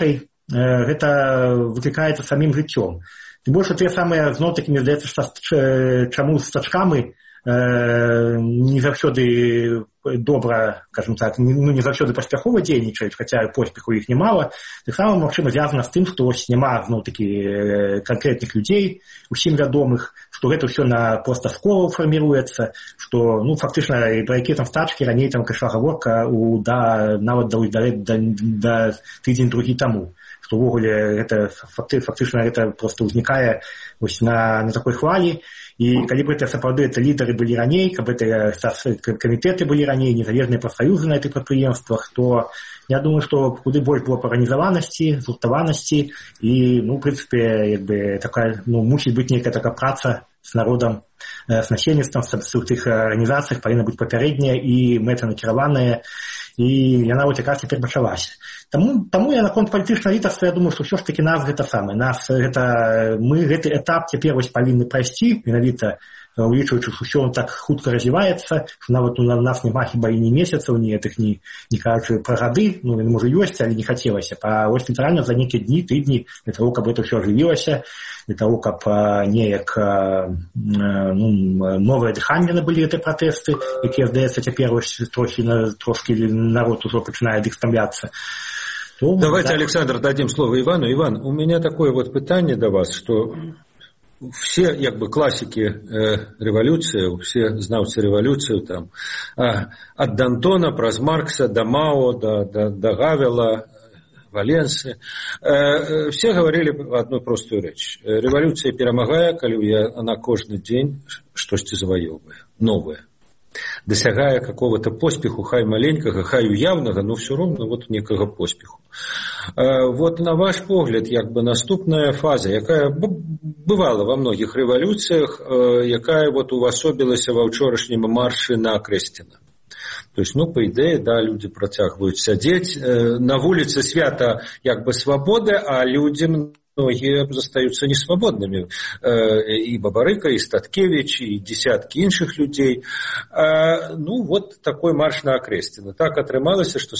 гэта выклікаецца самім жыццём. Тым больш тыя самыя зноў такі, мне здаецца, што чаму з стачкамі не заўсёды добра, скажем так, ну, не заўсёды паспяхова дзейнічаюць, хаця поспеху іх немала, таксама, магчыма, звязана з тым, што вось няма зноў-такі канкрэтных людзей, усім вядомых, што гэта ўсё на проста скола фарміруецца, што, ну, фактычна, пра якія там стачкі раней там прыйшла гаворка у, да, нават да, да, да, да тыдзень-другі таму, што ўвогуле гэта факты, фактычна гэта проста ўзнікае вось на, на такой хвалі. І калі б гэта сапраўды это лідары былі раней, каб гэта камітэты былі раней, незалежныя прафсаюзы на гэтых прадпрыемствах, то я думаю, што куды больш было арганізаванасці, згуртаванасці і, ну, в прынцыпе, як бы такая, ну, мусіць быць нейкая такая праца з народам, з насельніцтвам, з тых арганізацыях павінна быць папярэдняя і мэтанакіраваная, і яна вот якраз цяпер пачалася. Таму, таму я наконт палітычнага лідарства, я думаю, што ўсё ж такі нас гэта самае. Нас гэта, мы гэты этап цяпер вось павінны прайсці, менавіта улічваючы, што ўсё так хутка развіваецца, што нават у нас няма хіба і ні месяцаў, ні гэтых, ні, не кажучы пра гады, ну, можа, ёсць, але не хацелася. А вось літаральна за нейкія дні, тыдні, для таго, каб гэта ўсё ажывілася, для таго, каб неяк, ну, новае дыханне набылі гэтыя пратэсты, якія, здаецца, цяпер вось трохі, трошкі народ ужо пачынае ад іх стамляцца. То, давайте, да. Александр, дадим слово Ивану. Иван, у меня такое вот питание до вас, что все, как бы, классики э, революции, все знавцы революции, там, э, от Д'Антона, праз Маркса, до Мао, до, до, до Гавела, Валенсы, э, все говорили одну простую речь. Революция перемагае, коли она каждый день что-то завоевывает, новое. Досягая какого-то поспеху, хай маленького, хай уявного, но все равно вот некого поспеху. Вот на ваш погляд, как бы наступная фаза, якая бывала во многих революциях, якая вот увасобилася во вчорашнім марше на Крестина. То есть, ну, по идее, да, люди протягивают сидеть. На улице свято, как бы, свободы, а людям многие застаются несвободными. И Бабарыка, и Статкевич, и десятки іншых людей. Ну, вот такой марш на Окрестина. Так атрымалася, что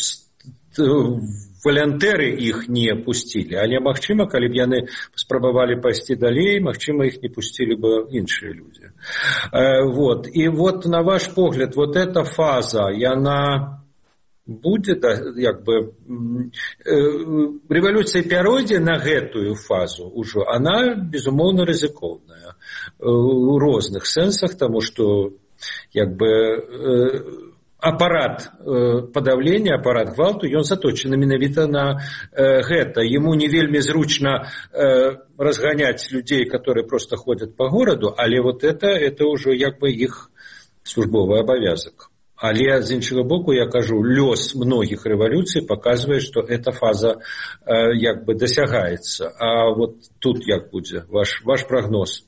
волонтеры их не пустили. Але, магчыма, калі б яны спрабавалі пайсці далей, магчыма, их не пустили бы іншыя люди. Вот. И вот, на ваш погляд, вот эта фаза, яна будет, как бы, революция пяройдзе на гэтую фазу уже, она, безумоўна, рызыкоўная у розных сэнсах, тому что, как бы, аппарат подавления, аппарат гвалту, ён заточены менавіта на гэта. Ему не вельмі зручно разгонять людей, которые просто ходят по городу, але вот это, это уже, как бы, их службовый обовязок. Але з іншага боку, я кажу, лёс многих революций показывает, что эта фаза э, как бы досягается. А вот тут как будет ваш, ваш прогноз?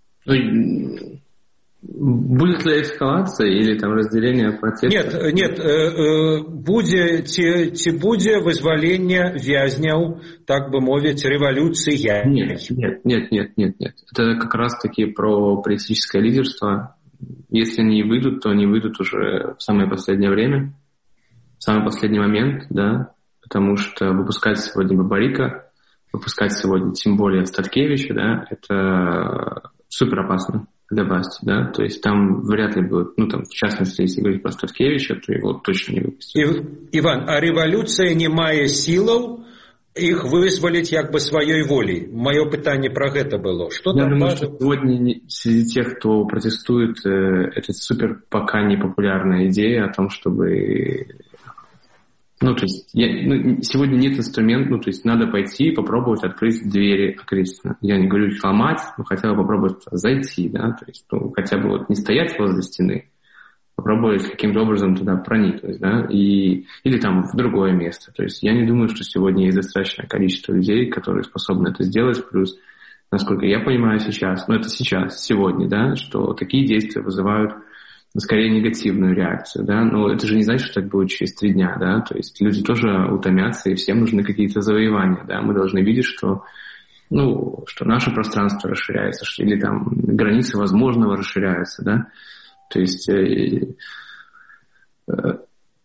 Будет ли эскалация или там разделение протестов? Нет, нет, э, э, будзе, ці, ці будзе вызвалення вязняў, так бы мовить, революция? Нет, нет, нет, нет, нет, нет. Это как раз-таки про политическое лидерство. Если они выйдут, то они выйдут уже в самое последнее время, в самый последний момент, да, потому что выпускать сегодня Бабарика, выпускать сегодня тем более Статкевича, да, это супер опасно для власти, да, то есть там вряд ли будет, ну там, в частности, если говорить про Статкевича, то его точно не выпустят. Иван, а революция не мае силаў их вызволить как бы своей волей. Мое питание про это было. Что Я там думаю, важно? что сегодня среди тех, кто протестует, это супер пока не популярная идея о том, чтобы... Ну, то есть, я, ну, сегодня нет инструмента, ну, то есть, надо пойти и попробовать открыть двери Окрестина. Я не говорю их ломать, но хотя бы попробовать зайти, да, то есть, ну, хотя бы вот не стоять возле стены, попробовать каким-то образом туда проникнуть, да, и, или там в другое место. То есть я не думаю, что сегодня есть достаточное количество людей, которые способны это сделать, плюс, насколько я понимаю сейчас, ну это сейчас, сегодня, да, что такие действия вызывают, ну, скорее негативную реакцию, да, но это же не значит, что так будет через три дня, да, то есть люди тоже утомятся, и всем нужны какие-то завоевания, да, мы должны видеть, что, ну, что наше пространство расширяется, что, или там границы возможного расширяются, да. То есть э, э,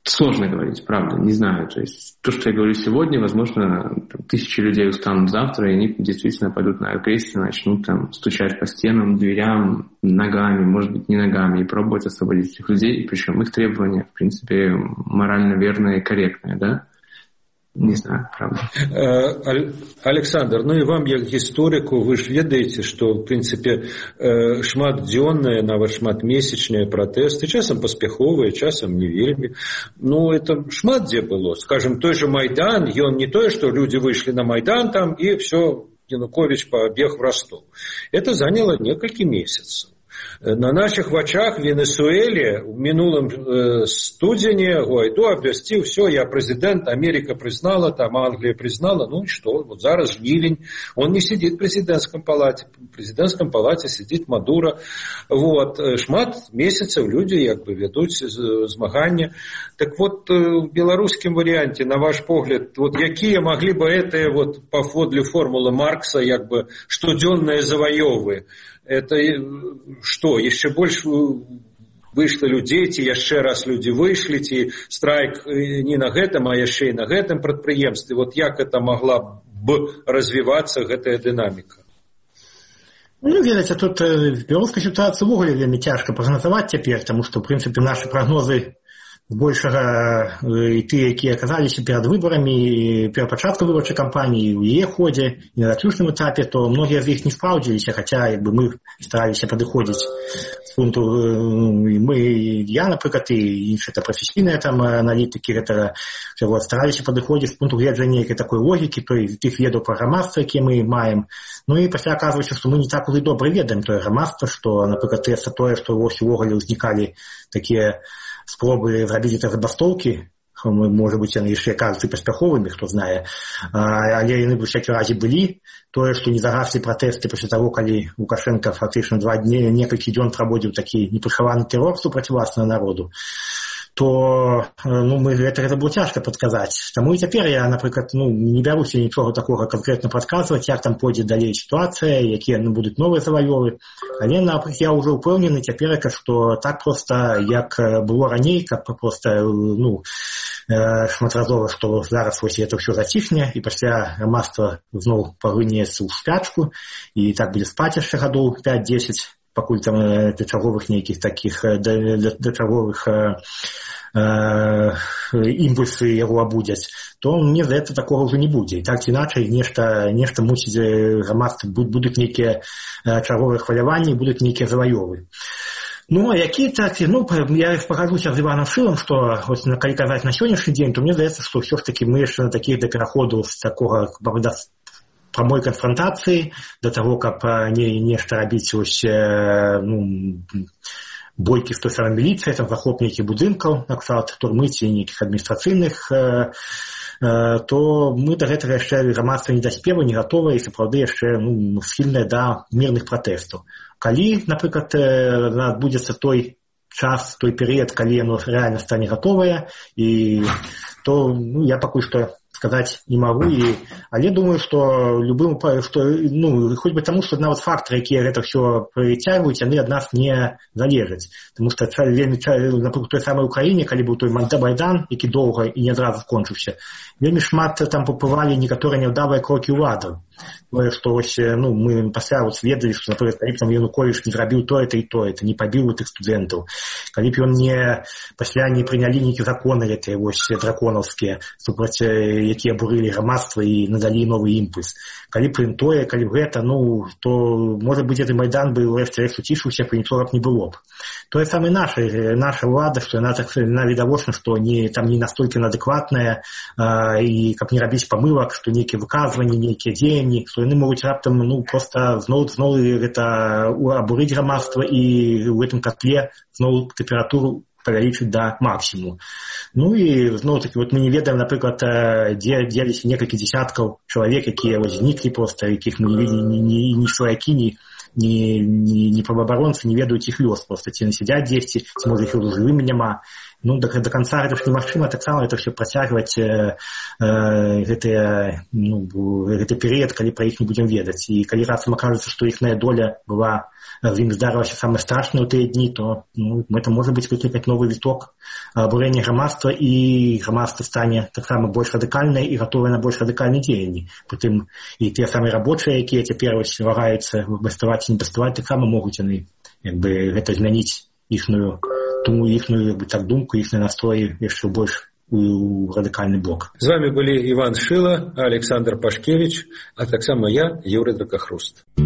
Сложно говорить, правда, не знаю. То есть то, что я говорю сегодня, возможно, там, тысячи людей устанут завтра, и они действительно пойдут на агрессию, начнут там стучать по стенам, дверям, ногами, может быть, не ногами, и пробовать освободить этих людей. И причем их требования, в принципе, морально верные и корректные, да? Не знаю, правда. Александр, ну и вам, як гісторику, вы ж ведаеце, што, в прынцыпе, шматдзённыя, нават шматмесячныя пратэсты, часам паспяховыя, часам не вельмі. Ну, это шмат дзе было. Скажем, той же Майдан, ён не тое, што люди вышли на Майдан там, и все, Янукович побег в Ростов. Это заняло несколько месяцев. На наших вачах в Венесуэле в минулом э, студзене Гуайдо обвясціў, все, я президент, Америка признала, там Англия признала, ну и что, вот зараз жнивень, он не сидит в президентском палате, в президентском палате сидит Мадуро, вот, шмат месяцев люди как бы ведут змагання. Так вот, в белорусском варианте, на ваш погляд, вот какие могли бы это вот подле формулы Маркса, как бы, штодзённыя заваёвы, это что, еще больше вышло людей, ці яшчэ раз люди вышлі, ці страйк не на гэтым, а яшчэ і на гэтым прадпрыемстве. Вот як это могла бы развиваться, гэтая дынаміка? Ну, ведаеце, тут в беларускай ситуации ўвогуле вельмі цяжка прагназаваць цяпер, потому что, в принципе, наши прогнозы большага і тыя, якія аказаліся перад выбарамі, перад пачаткам выбарчай кампаніі, у яе ходзе, і на заключным этапе, то многія з іх не спраўдзіліся, хаця як бы мы стараліся падыходзіць з пункту, мы, я, напрыклад, і іншыя прафесійныя там аналітыкі гэтага, вот, стараліся падыходзіць з пункту гледжання нейкай такой логікі, той тых ведаў пра грамадства, якія мы маем. Ну і пасля аказваецца, што мы не так ужо добра ведаем тое грамадства, што, напрыклад, тое, што ўвогуле ўзнікалі такія спробы зрабіць это забастоўкі, может быть, яны яшчэ кажуцца паспяховымі, хто знае, але яны ў всякім разе былі. Тое, што не загаслі пратэсты пасля таго, калі Лукашенко фактычна два дні, некалькі дзён праводзіў такі непрыхаваны тэрор супраць уласнага народу, то ну, мы, гэта, гэта было цяжка падказаць. Таму і цяпер я, напрыклад, ну, не бяруся нічога такога канкрэтна падказваць, як там пойдзе далей сітуацыя, якія ну, будуць новыя заваёвы. Але, напрыклад, я ўжо ўпэўнены цяперака, што так проста, як было раней, каб проста, ну, шматразова, што зараз вось это ўсё зацішне, і пасля грамадства зноў пагрынецца ў спячку, і так будзе спаць яшчэ гадоў пяць-дзесяць, пакуль там да чарговых нейкіх такіх, да чарговых імпульсы яго абудзяць, то мне здаецца, такога ўжо не будзе. І так іначай нешта, нешта мусіць грамадства, будуць нейкія чарговыя хваляванні, будуць нейкія заваёвы. Ну, а які так, ну, я пагажуся з Іваном Шылам, што, ось, калі казаць на сённяшні дзень, то мне здаецца, што ўсё ж такі мы яшчэ на такіх да пераходу з такога, да прамой канфронтацыі, да таго, каб не, нешта рабіць ось, ну, бойкі з той самай міліцыі, там захоп нейкіх будынкаў, на кшталт турмы ці нейкіх адміністрацыйных, то мы да гэтага яшчэ грамадства не даспела, не гатовае і сапраўды яшчэ ну, схільнае да мірных пратэстаў. Калі, напрыклад, адбудзецца той час, той перыяд, калі яно рэальна стане гатовае, і то ну, я пакуль што сказаць не магу, і, але думаю, што любым, што, ну, хоць бы таму, што нават фактары, якія гэта ўсё прыцягваюць, яны ад нас не залежаць. Таму што вельмі, напрыклад, той самай Украіне, калі быў той Майдан, які доўга і не адразу скончыўся, вельмі шмат там папывалі некаторыя няўдалыя крокі ўладаў. Тое, што ось, ну, мы пасля вот ведалі, што, напрыклад, калі б там Янукович не зрабіў то-то і то-то, не пабіў тых студэнтаў, калі б ён не пасля не прынялі нейкія законы гэтыя вось драконаўскія, супраць якія абурылі грамадства і надалі новы імпульс. Калі б ім тое, калі б гэта, ну, то, можа быць, гэты Майдан бы рэшце-рэшт уцішыўся, бо нічога б не было б. Тое самае наша, наша ўлада, што яна так яна відавочна, што не, там не настолькі неадэкватная, а, і каб не рабіць памылак, што нейкія выказванні, нейкія дзеянні, што яны могуць раптам ну, проста зноў зноў гэта абурыць грамадства і ў гэтым котле зноў тэмпературу павялічыць да максімуму. Ну і зноў-такі вот мы не ведаем, напрыклад, дзе дзеліся некалькі дзесяткаў чалавек, якія вось зніклі проста, якіх мы не видели ні, ні, ні сваякі, ні ні, ні, ні праваабаронцы не ведаюць іх лёс, проста ці яны сядзяць дзесьці, ці можа іх ужо жывымі няма. ну, до, до конца гэта ж немагчыма таксама это все працягваць э, э, гэты, ну, гэты перыяд, калі пра іх не будзем ведаць. І калі раптам акажацца, што іхная доля была, з ім здарылася самае страшнае ў тыя дні, то ну, это можа быць выклікаць новы віток абурэння грамадства, і грамадства стане таксама больш радыкальнае і гатовае на больш радыкальныя дзеянні. Прытым і тыя самыя рабочыя, якія цяпер вагаюцца баставаць і не баставаць, таксама могуць яны як бы гэта змяніць іхную думаю, іхную так думку, іхныя настроі яшчэ больш у радыкальны бок. З вами былі Іван Шыла, Александр Пашкевич, а таксама я, Юрый Дракахруст.